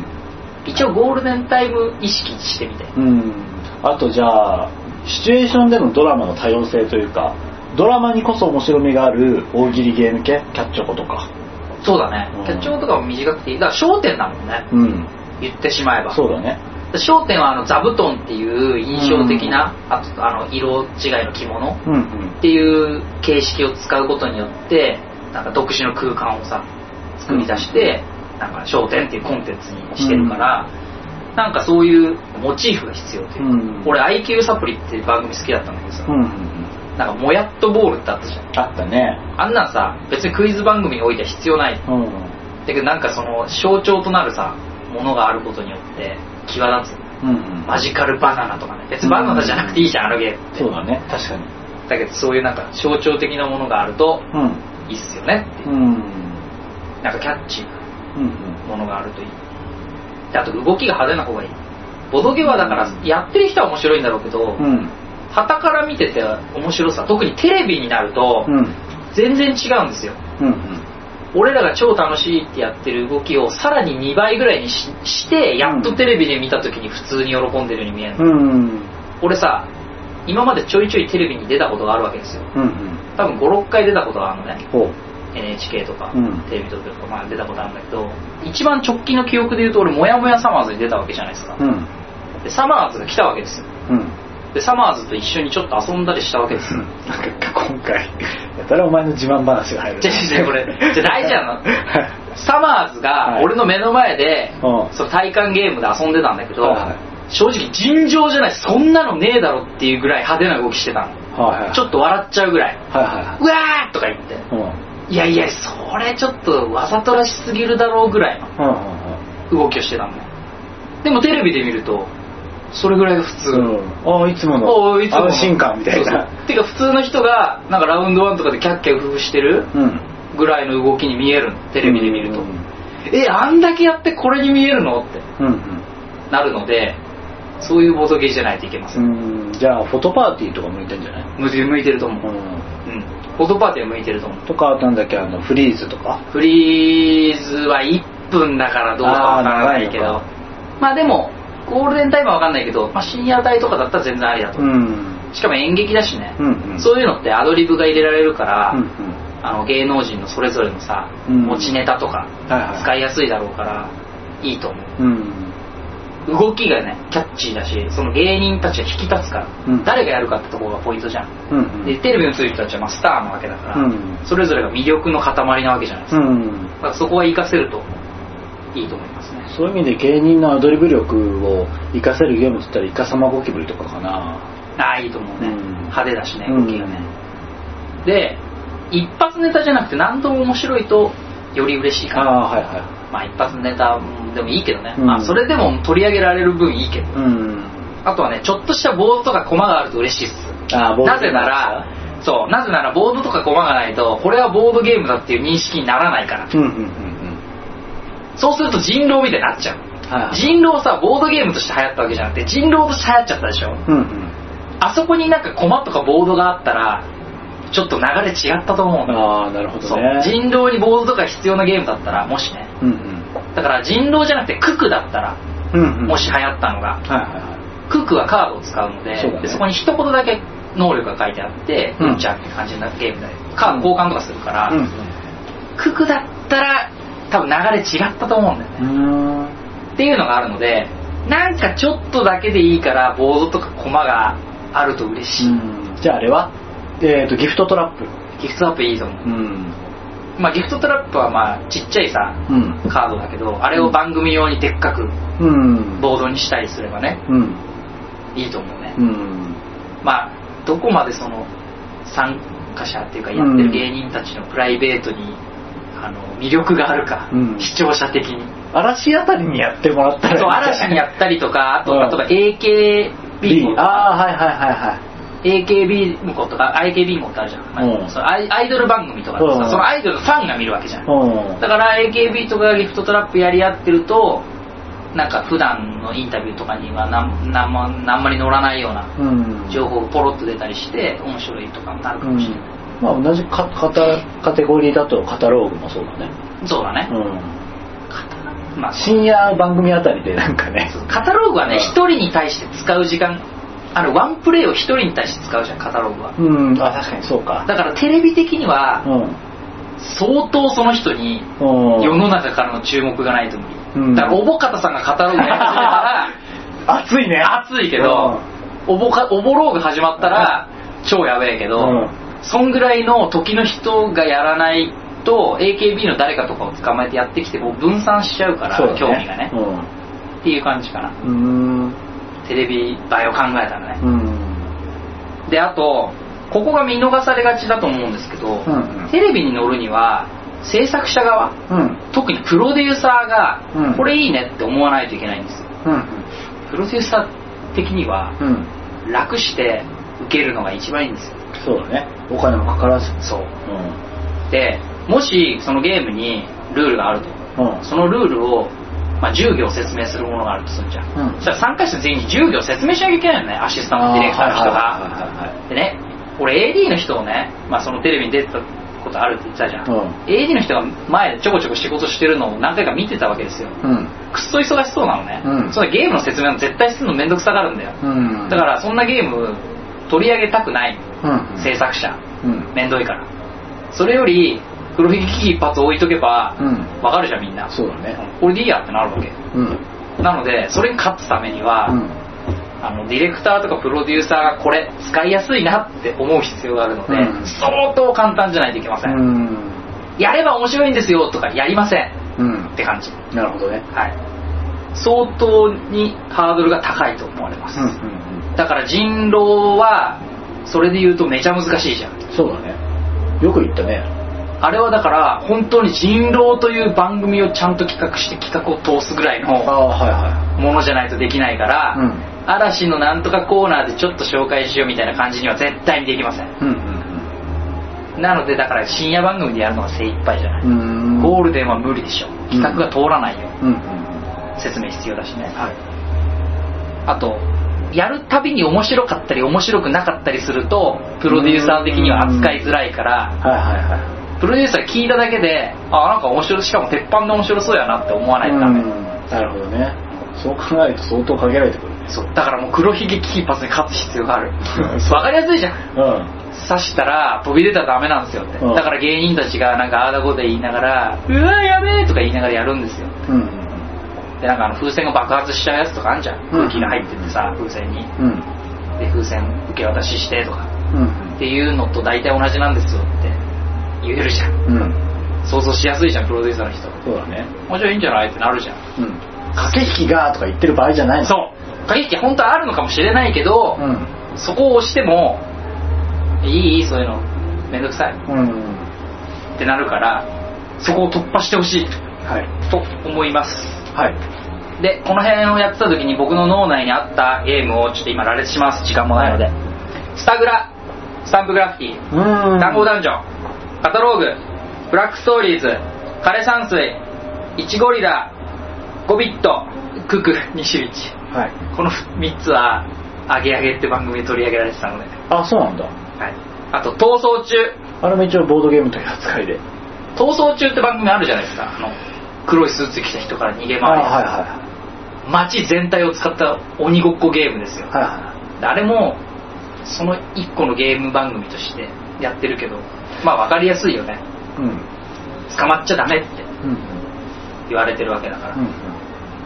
一応ゴールデンタイム意識してみて、うん、 あとじゃあシチュエーションでのドラマの多様性というか、ドラマにこそ面白みがある大喜利ゲーム系、キャッチョコとか。 そうだね、うん、キャッチョコとかも短くていい。だから焦点だもんね、うん、言ってしまえば。 そうだね。 焦点はあの座布団っていう印象的な、うん、あとあの色違いの着物っていう形式を使うことによってなんか独自の空間をさ作り出して、うん、なんか焦点っていうコンテンツにしてるから、うん、なんかそういうモチーフが必要という、うん、俺 アイキュー サプリっていう番組好きだったんだけどさ、うん、なんかもやっとボールってあったじゃん。 あったね。 あんなんさ別にクイズ番組においては必要ない、うん、だけどなんかその象徴となるさものがあることによって際立つ、うんうん、マジカルバナナとかね。別にバナナじゃなくていいじゃん、あのゲームって。 そうだね、確かに。 だけどそういうなんか象徴的なものがあるといいっすよねっていう、うん、なんかキャッチーなものがあるといい。であと動きが派手な方がいい。ボドゲはだからやってる人は面白いんだろうけど、うん、旗から見てて面白さ、特にテレビになると全然違うんですよ、うんうん、俺らが超楽しいってやってる動きをさらににばいぐらいに し, してやっとテレビで見た時に普通に喜んでるように見えるの、うんうん、俺さ今までちょいちょいテレビに出たことがあるわけですよ、うんうん、多分ごろっかい出たことがあるのね。 エヌエイチケー とか、うん、テレビ東京とか、まあ、出たことあるんだけど、一番直近の記憶で言うと俺もやもやサマーズに出たわけじゃないですか、うん、でサマーズが来たわけですよ、うん、でサマーズと一緒にちょっと遊んだりしたわけですよ、うん、 なんか今回やったらお前の自慢話が入る、 じゃあこれじゃ大事なのサマーズが俺の目の前で、はい、その体感ゲームで遊んでたんだけど、はい、正直尋常じゃない、そんなのねえだろっていうぐらい派手な動きしてたの、はいはい、ちょっと笑っちゃうぐらい、はいはい、うわーとか言って、うんいやいやそれちょっとわざとらしすぎるだろうぐらいの動きをしてたんだよ。でもテレビで見るとそれぐらいが普通、うん、 ああいつもの安心感みたいな。そうそうてか普通の人がなんかラウンドワンとかでキャッキャウフフしてるぐらいの動きに見えるの、テレビで見ると、うんうん、えあんだけやってこれに見えるのって、うんうん、なるので、そういうボードゲーじゃないといけません。 うんじゃあフォトパーティーとか向いてるんじゃない？ 向いてると思う、うんうんフォトパーティーは向いてると思う。 とかなんだっけあのフリーズとか。 フリーズはいっぷんだからどうかわからないけど、まあでもゴールデンタイムはわかんないけど、まあ、深夜帯とかだったら全然ありだと思う、うん、しかも演劇だしね、うんうん、そういうのってアドリブが入れられるから、うんうん、あの芸能人のそれぞれのさ、うん、持ちネタとか使いやすいだろうからいいと思う、うん動きがねキャッチーだし、その芸人たちが引き立つから、うん、誰がやるかってところがポイントじゃん、うんうん、でテレビに映る人たちはまあスターなわけだから、うん、それぞれが魅力の塊なわけじゃないですか、うん、だからそこは活かせるといいと思いますね。 そういう意味で芸人のアドリブ力を活かせるゲームって言ったらイカサマゴキブリとかかな。 ああいいと思うね、うん、派手だしね動きがね、うん、で一発ネタじゃなくて何度も面白いとより嬉しいかな。あ、はいはい、まあ一発ネタでもいいけどね、うん、まあそれでも取り上げられる分いいけど、うん、あとはねちょっとしたボードとかコマがあると嬉しいっす。あなぜならそうなぜならボードとかコマがないとこれはボードゲームだっていう認識にならないから、うんうんうんうん、そうすると人狼みたいになっちゃう、はい、人狼さボードゲームとして流行ったわけじゃなくて人狼として流行っちゃったでしょ、うんうん、あそこになんかコマとかボードがあったらちょっと流れ違ったと思う。 ああなるほどね。 人狼にボードとか必要なゲームだったらもしね、うんうん、だから人狼じゃなくてククだったら、うんうん、もし流行ったのが、はいはいはい、ククはカードを使うの で, そ, う、ね、でそこに一言だけ能力が書いてあって、うん、うんちゃんって感じのゲームでカード交換とかするから、うんうん、ククだったら多分流れ違ったと思うんだよね。うーんっていうのがあるので、なんかちょっとだけでいいからボードとかコマがあると嬉しい。 うんじゃああれはえーとギフトトラップ。 ギフトトラップいいと思う、うんまあ、ギフトトラップはまあちっちゃいさ、うん、カードだけどあれを番組用にでっかくボードにしたりすればね、うん、いいと思うね、うん、まあどこまでその参加者っていうかやってる芸人たちのプライベートにあの魅力があるか、うん、視聴者的に嵐あたりにやってもらったらいいんじゃない？ そう嵐にやったりとかあと、うん、あとは エーケービーああはいはいはいはいエーケービー 向こうとか アイケービー 向こうってあるじゃん、うん、そのアイ、アイドル番組とかでさ、うん、そのアイドルのファンが見るわけじゃん、うん、だから エーケービー とかがギフトトラップやり合ってるとなんか普段のインタビューとかにはなんなんまなんまり乗らないような情報がポロッと出たりして面白いとかになるかもしれない、 うん、まあ同じカカタカテゴリーだとカタローグもそうだね。 そうだね、うんまあ、深夜番組あたりでなんかねカタローグはね一、うん、人に対して使う時間あのワンプレイを一人に対して使うじゃんカタローグは。 うんあ確かにそうか。 だからテレビ的には、うん、相当その人に世の中からの注目がないと無理、うん、だからおぼかたさんがカタローグやり始めたら熱いね熱いけど、うん、おぼかおぼろうが始まったら、うん、超やべえけど、うん、そんぐらいの時の人がやらないと エーケービー の誰かとかを捕まえてやってきてもう分散しちゃうから、ね、興味がね、うん、っていう感じかな。うーんテレビ映えを考えたらね、うん、であとここが見逃されがちだと思うんですけど、うんうん、テレビに乗るには制作者側、うん、特にプロデューサーが、うん、これいいねって思わないといけないんですよ、うんうん、プロデューサー的には、うん、楽して受けるのが一番いいんですよ。 そうだねお金もかからず。 そう、うん、でもしそのゲームにルールがあると、うん、そのルールをまあ、じゅうびょう説明するものがあるとするじゃん、うん、そしたら参加者全員にじゅうびょう説明しなきゃいけないよねアシスタントディレクターの人が。でね俺 エーディー の人をね、まあ、そのテレビに出てたことあるって言ってたじゃん、うん、エーディー の人が前でちょこちょこ仕事してるのを何回か見てたわけですよ、うん、くっそ忙しそうなのね、うん、そのゲームの説明も絶対するのめんどくさがるんだよ、うん、だからそんなゲーム取り上げたくない、うん、制作者、うん、めんどいから。それより黒ひげ危機一発置いとけば、うん、分かるじゃんみんな。 そうだね。 これでいいやってなるわけ、うん、なのでそれに勝つためには、うん、あのディレクターとかプロデューサーがこれ使いやすいなって思う必要があるので、うん、相当簡単じゃないといけません、うん、やれば面白いんですよとかやりません、うん、って感じ。 なるほどね。 はい。相当にハードルが高いと思われます、うんうんうん、だから人狼はそれで言うとめちゃ難しいじゃん。 そうだねよく言ったね。 あれはだから本当に人狼という番組をちゃんと企画して企画を通すぐらいのものじゃないとできないから、うん、嵐のなんとかコーナーでちょっと紹介しようみたいな感じには絶対にできません、うんうんうん、なのでだから深夜番組でやるのが精一杯じゃない。ゴールデンは無理でしょ。企画が通らないよ、うんうんうん、説明必要だしね、はい、あとやるたびに面白かったり面白くなかったりするとプロデューサー的には扱いづらいから、はいはいはい、プロデューサー聞いただけであなんか面白いしかも鉄板で面白そうやなって思わないとダメ。 なるほどね。そう考えると相当限られてくるね。 そうだからもう黒ひげ危機一髪に勝つ必要があるわかりやすいじゃん、うん、刺したら飛び出たらダメなんですよって、うん、だから芸人たちがなんかあーだこで言いながらうわやべえとか言いながらやるんですよ、うん、でなんかあの風船が爆発しちゃうやつとかあんじゃん、空気が入っててさ風船に、うん、で風船受け渡ししてとか、うん、っていうのと大体同じなんですよって言えるじゃん、うん、想像しやすいじゃんプロデューサーの人。 そうだね。 もちろんいいんじゃないってなるじゃん、うん、 駆け引きがとか言ってる場合じゃないの。 そう駆け引き本当はあるのかもしれないけど、うん、そこを押してもいいいいそういうのめんどくさい、うん、ってなるからそこを突破してほしい、はい、と思います、はい、でこの辺をやってた時に僕の脳内にあったゲームをちょっと今羅列します。時間もないので、はい、スタグラスタンプグラフィティ談合ダンジョンカタローグブラックストーリーズ枯山水イチゴリラゴビットククニシュイチ、はい、このみっつはアゲアゲって番組で取り上げられてたので。 あそうなんだ、はい、 あと逃走中あれも一応ボードゲームという扱いで逃走中って番組あるじゃないですか。あの黒いスーツ着た人から逃げ回る、はいはいはい、街全体を使った鬼ごっこゲームですよ、はいはい、あれもそのいっこのゲーム番組としてやってるけどまあ分かりやすいよね、うん、捕まっちゃダメって言われてるわけだから、うんうん、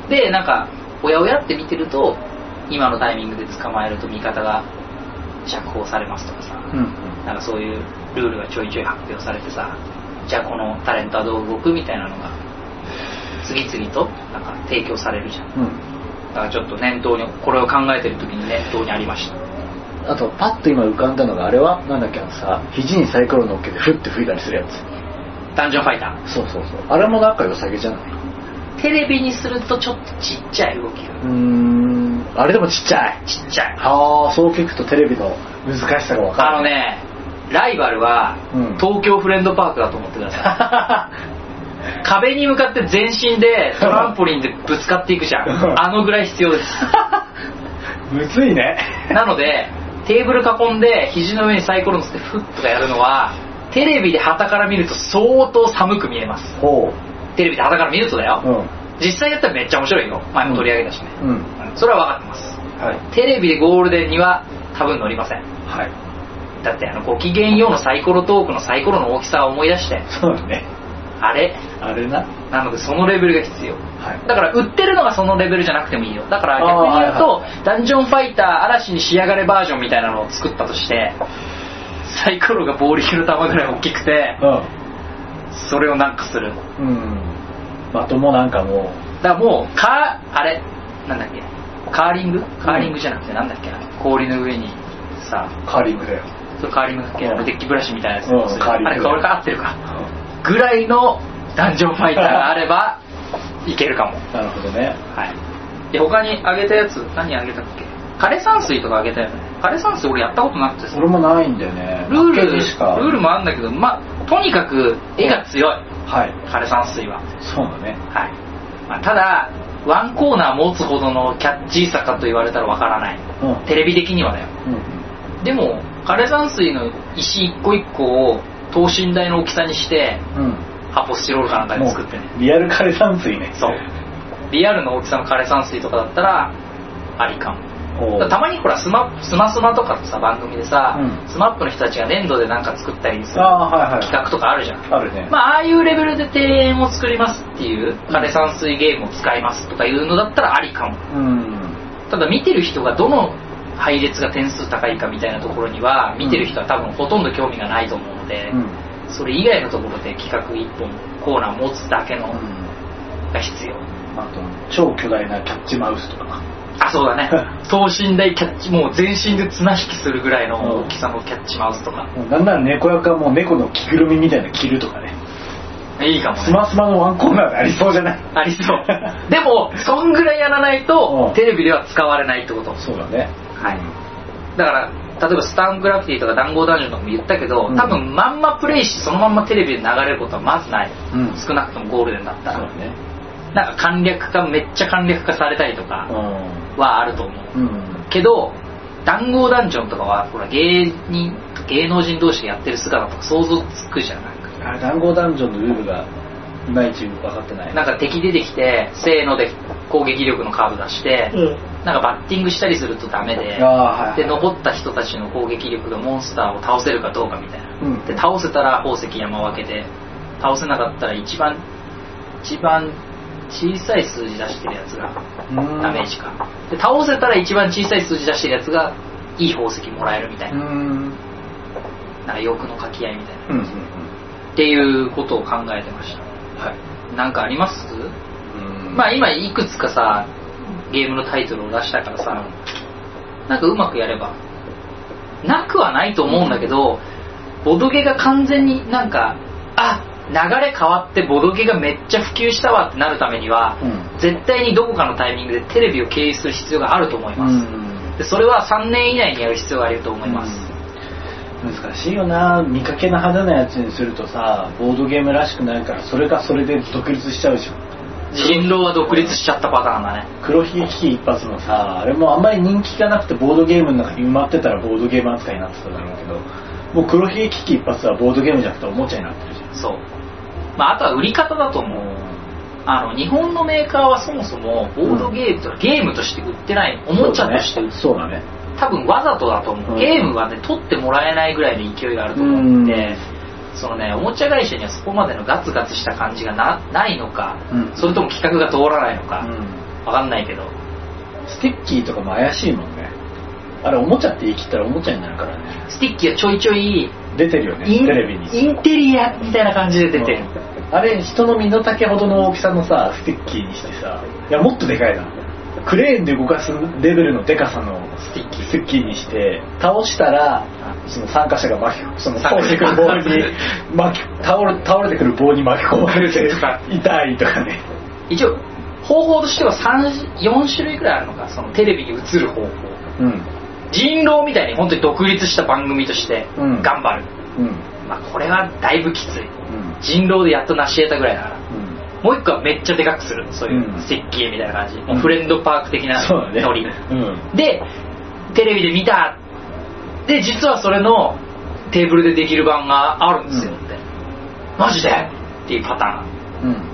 でなんかおやおやって見てると今のタイミングで捕まえると味方が釈放されますとかさ、うんうん、なんかそういうルールがちょいちょい発表されてさじゃあこのタレントはどう動くみたいなのが次々となんか提供されるじゃん、うん、だからちょっと念頭にこれを考えてる時に念頭にありました。 あとパッと今浮かんだのがあれはなんだっけあのさ肘にサイコロ乗っけてフッて吹いたりするやつダンジョンファイター。 そうそうそうあれもなんか良さげじゃない。 テレビにするとちょっとちっちゃい動きが。 うーんあれでもちっちゃいちっちゃい。 はあそう聞くとテレビの難しさが分かる。 あのねライバルは東京フレンドパークだと思ってください、うん、壁に向かって全身でトランポリンでぶつかっていくじゃんあのぐらい必要ですむずいねなのでテーブル囲んで肘の上にサイコロ乗せてフッとかやるのはテレビで傍から見ると相当寒く見えます。テレビで傍から見るとだよ、うん、実際やったらめっちゃ面白いよ。前も取り上げたしね、うんうん、それは分かってます、はい、テレビでゴールデンには多分乗りません、はい、だってあのごきげんようのサイコロトークのサイコロの大きさを思い出して。 そうねあれあれな。 なのでそのレベルが必要、はい、だから売ってるのがそのレベルじゃなくてもいいよ。だから逆に言うと、はいはい、ダンジョンファイター嵐に仕上がれバージョンみたいなのを作ったとしてサイコロがボール球の球ぐらい大きくて、うん、それをなんかする、うん、 的もなんかもうだからもうカーあれなんだっけカーリングカーリングじゃなくてなんだっけな、氷の上にさカーリングだよ。 そうカーリングだっけ、うん、デッキブラシみたいなやつ、 うん、カーリングあれこれか合ってるか、うん、ぐらいのダンジョンファイターがあればいけるかも。 なるほどね。 はい。で他にあげたやつ何あげたっけ？枯山水とかあげたよね。枯山水俺やったことなくてさ。 俺もないんだよね。 ルールルールもあるんだけど、まあとにかく絵が強い。 はい。 枯山水は。 そうだね。 はい。まあ、ただワンコーナー持つほどのキャッチーさかと言われたらわからない、うん。テレビ的にはだよ。うん、でも枯山水の石一個一個を等身大の大きさにして。うん。発泡スチロールかなんかで作ってね。 リアル枯山水ね。 そう。リアルの大きさの枯山水とかだったらありかも。だたまにほらスマスマスマとかのさ番組でさ、うん、スマップの人たちが粘土でなんか作ったりする企画とかあるじゃん。 あるね。 まあああいうレベルで庭園を作りますっていう枯山水ゲームを使いますとかいうのだったらありかも。うん、ただ見てる人がどの配列が点数高いかみたいなところには見てる人は多分ほとんど興味がないと思うので。うん、それ以外のところで企画一本コーナー持つだけのが必要。 あと超巨大なキャッチマウスとか。 あ、そうだね。等身大キャッチもう全身で綱引きするぐらいの大きさのキャッチマウスとか。 もうなんなら猫役はもう猫の着ぐるみみたいな着るとかね。 いいかもね。 スマスマのワンコーナーでありそうじゃない？ ありそう。でもそんぐらいやらないとテレビでは使われないってこと。 そうだね。 はい。だから。例えばスタングラフィティとか談合ダンジョンとかも言ったけど、うん、多分まんまプレイしそのまんまテレビで流れることはまずない、うん、少なくともゴールデンだったら、そうね、なんか簡略化めっちゃ簡略化されたりとかはあると思う、うん、けど談合ダンジョンとかはほら芸人芸能人同士でやってる姿とか想像つくじゃないか。 あ、談合ダンジョンのルールがいまいち分かってない。 なんか敵出てきてせーので攻撃力のカード出して、うん、なんかバッティングしたりするとダメで、はい、で残った人たちの攻撃力がモンスターを倒せるかどうかみたいな、うん、で倒せたら宝石山分けで倒せなかったら一番一番小さい数字出してるやつがダメージかで倒せたら一番小さい数字出してるやつがいい宝石もらえるみたいな、なんか欲の掛け合いみたいな、うんうんうん、っていうことを考えてました。はい、なんかあります？うんまあ今いくつかさゲームのタイトルを出したからさ、なんかうまくやればなくはないと思うんだけど、ボドゲが完全になんかあ流れ変わってボドゲがめっちゃ普及したわってなるためには、うん、絶対にどこかのタイミングでテレビを経由する必要があると思います、うん、でそれはさんねん以内にやる必要があると思います、 うん、難しいよな。見かけの派手なやつにするとさボードゲームらしくないからそれがそれで独立しちゃうじゃん。 人狼は独立しちゃったパターンだね。 黒ひげ危機一発のさあれもあんまり人気がなくてボードゲームの中に埋まってたらボードゲーム扱いになってただろうけど、もう黒ひげ危機一発はボードゲームじゃなくておもちゃになってるじゃん。 そう、まあ、あとは売り方だと思う。あの日本のメーカーはそもそもボードゲームとか、うん、ゲームとして売ってない、おもちゃとして売ってる。 そうだね。 多分わざとだと思う、うん、ゲームはね取ってもらえないぐらいの勢いがあると思って、うんそのね、おもちゃ会社にはそこまでのガツガツした感じが な, ないのか、うん、それとも企画が通らないのか、うん、分かんないけどスティッキーとかも怪しいもんね。あれおもちゃって言い切ったらおもちゃになるからね。 スティッキーはちょいちょい出てるよねテレビに。 インテリアみたいな感じで出てる、 うん、あれ人の身の丈ほどの大きさのさスティッキーにしてさ、いやもっとでかいな、クレーンで動かすレベルのでかさのスティッキー、スティッキーにして倒したらその参加者が巻きその倒れてくる棒に巻き倒れ倒れてくる棒に巻き込まれて痛いとかね。 一応方法としてはよん種類くらいあるのか、そのテレビに映る方法、うん、 人狼みたいに本当に独立した番組として頑張る、うんうん、まあこれはだいぶきつい、うん、人狼でやっと成し得たぐらいだから、うん、もう一個はめっちゃでかくする、そういう設計みたいな感じ、うん、フレンドパーク的なノリ、ねうん、でテレビで見た、で実はそれのテーブルでできる版があるんですよって、うん、マジでっていうパターン、うん、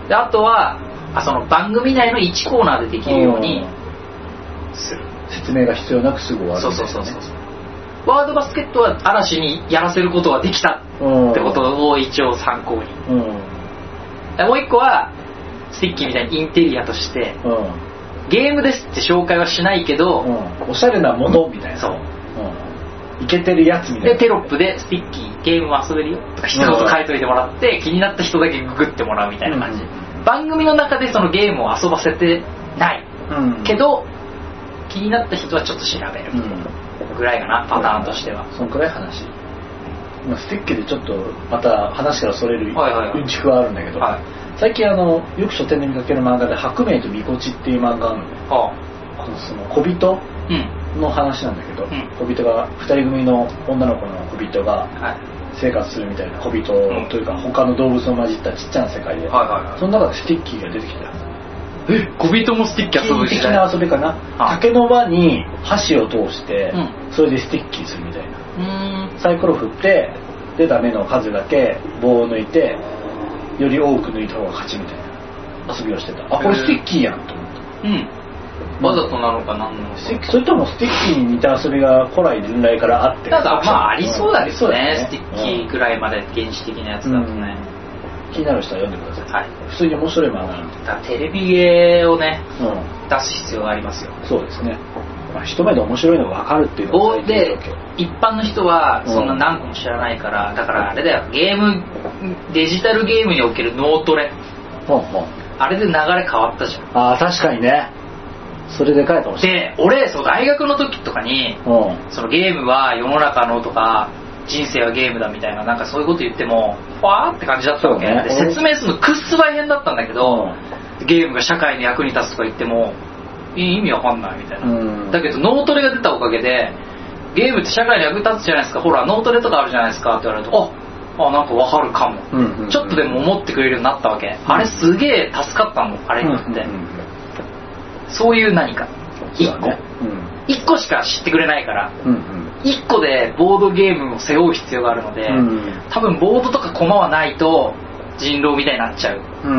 であとはあその番組内のいちコーナーでできるようにする、 説明が必要なくすぐ終わる、 そうそうそうそう、ワードバスケットは嵐にやらせることはできたってことを一応参考に、うん、もう一個はスティッキーみたいにインテリアとして、うん、ゲームですって紹介はしないけど、うん、 おしゃれなものみたいな、そう、うん、イケてるやつみたいな、 でテロップでスティッキーゲームは遊べるよとか一言書いといてもらって、うん、気になった人だけググってもらうみたいな感じ、うん、番組の中でそのゲームを遊ばせてない、うん、けど気になった人はちょっと調べるぐらいかな、うん、パターンとしてはそんくらい話、まあ、スティッキでちょっとまた話からそれるうんちくはあるんだけど、はいはい、最近あのよく書店で見かける漫画で白明とみこちっていう漫画あるのね、はあ、その小人の話なんだけど、うん、小人がふたり組の女の子の小人が生活するみたいな小人というか他の動物を混じったちっちゃな世界で、はいはいはい、その中でスティッキーが出てきたよ。 え、小人もスティッキー遊ぶ的な遊びかな、竹の輪に箸を通して、うん、それでスティッキーするみたいな、うん、サイコロ振って出た目の数だけ棒を抜いてより多く抜いた方が勝ちみたいな遊びをしてた。あ、これスティッキーやんと思った、 うん、わざとなのか何なのか、 それともスティッキーに似た遊びが古来伝来からあって、 ただまあありそうだですね、うん、ね、スティッキーぐらいまで原始的なやつだとね、 うん、気になる人は読んでください、はい、普通に面白い漫画なんで、 だからテレビゲーをね、うん、出す必要がありますよ。 そうですね、まあ、一目で面白いのが分かるっていうのがで一般の人はそんな何個も知らないから、うん、だからあれだよ、ゲームデジタルゲームにおける脳トレ、うんうん、あれで流れ変わったじゃん。 ああ確かにね、それでかいかもしれない。 で俺そう大学の時とかに、うん、そのゲームは世の中のとか人生はゲームだみたいな、なんかそういうこと言ってもわーって感じだったわけ、ね、で説明するのくっす大変だったんだけど、うん、ゲームが社会に役に立つとか言っても意味わかんないみたいな、うん、だけど脳トレが出たおかげでゲームって社会に役に立つじゃないですか、ほら脳トレとかあるじゃないですかって言われると、ああなんかわかるかも、うんうんうん、ちょっとでも思ってくれるようになったわけ、うん、あれすげえ助かったのあれにって、うんうんうん、そういう何かいっこ、ねうん、いっこしか知ってくれないから、うんうん、いっこでボードゲームを背負う必要があるので、うん、多分ボードとか駒はないと人狼みたいになっちゃう、 うん、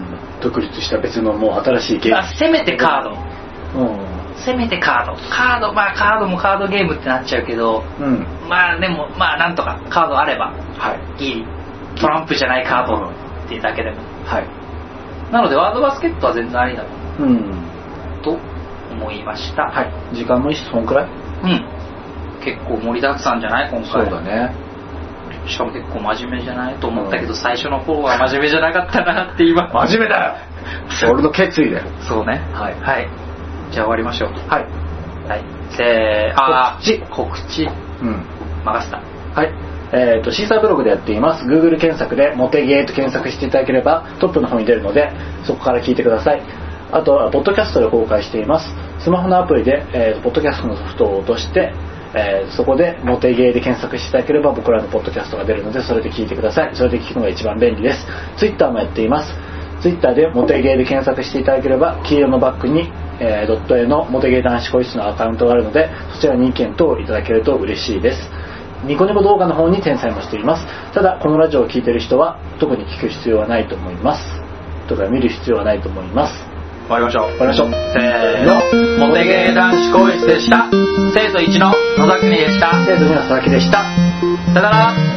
独立した別のもう新しいゲーム、 あせめてカード、うん、せめてカードカードまあカードもカードゲームってなっちゃうけど、うん、まあでもまあなんとかカードあれば、はい、ギリトランプじゃないカードっていうだけでも、はい、なのでワードバスケットは全然ありだと、うん、と思いました。 はい、時間もいいしそんくらい、 うん、結構盛りだくさんじゃない今回。 そうだね、 しかも結構真面目じゃないと思ったけど、うん、最初の方は真面目じゃなかったなって今真面目だよ俺の決意だよそうね、はい、はい、じゃあ終わりましょう。 はい、 はい、せーあ告知告知、うん、任せた。 はい、えーとシーサーブログでやっています。 Google 検索でモテゲーと検索していただければトップの方に出るのでそこから聞いてください。あとはポッドキャストで公開しています。スマホのアプリで、えー、ポッドキャストのソフトを落として、えー、そこでモテゲーで検索していただければ僕らのポッドキャストが出るのでそれで聞いてください。それで聞くのが一番便利です。 Twitter もやっています。 Twitter でモテゲーで検索していただければ黄色のバックに、えー、ドット絵のモテゲー男子個室のアカウントがあるのでそちらに意見等いただけると嬉しいです。ニコニコ動画の方に転載もしています。ただこのラジオを聞いている人は特に聞く必要はないと思います。とか見る必要はないと思います。 終わりましょう。 終わりましょう。 せーの。モテゲー男子更衣室でした。生徒いちの野崎でした。 生徒にの佐々木でした。 さよなら。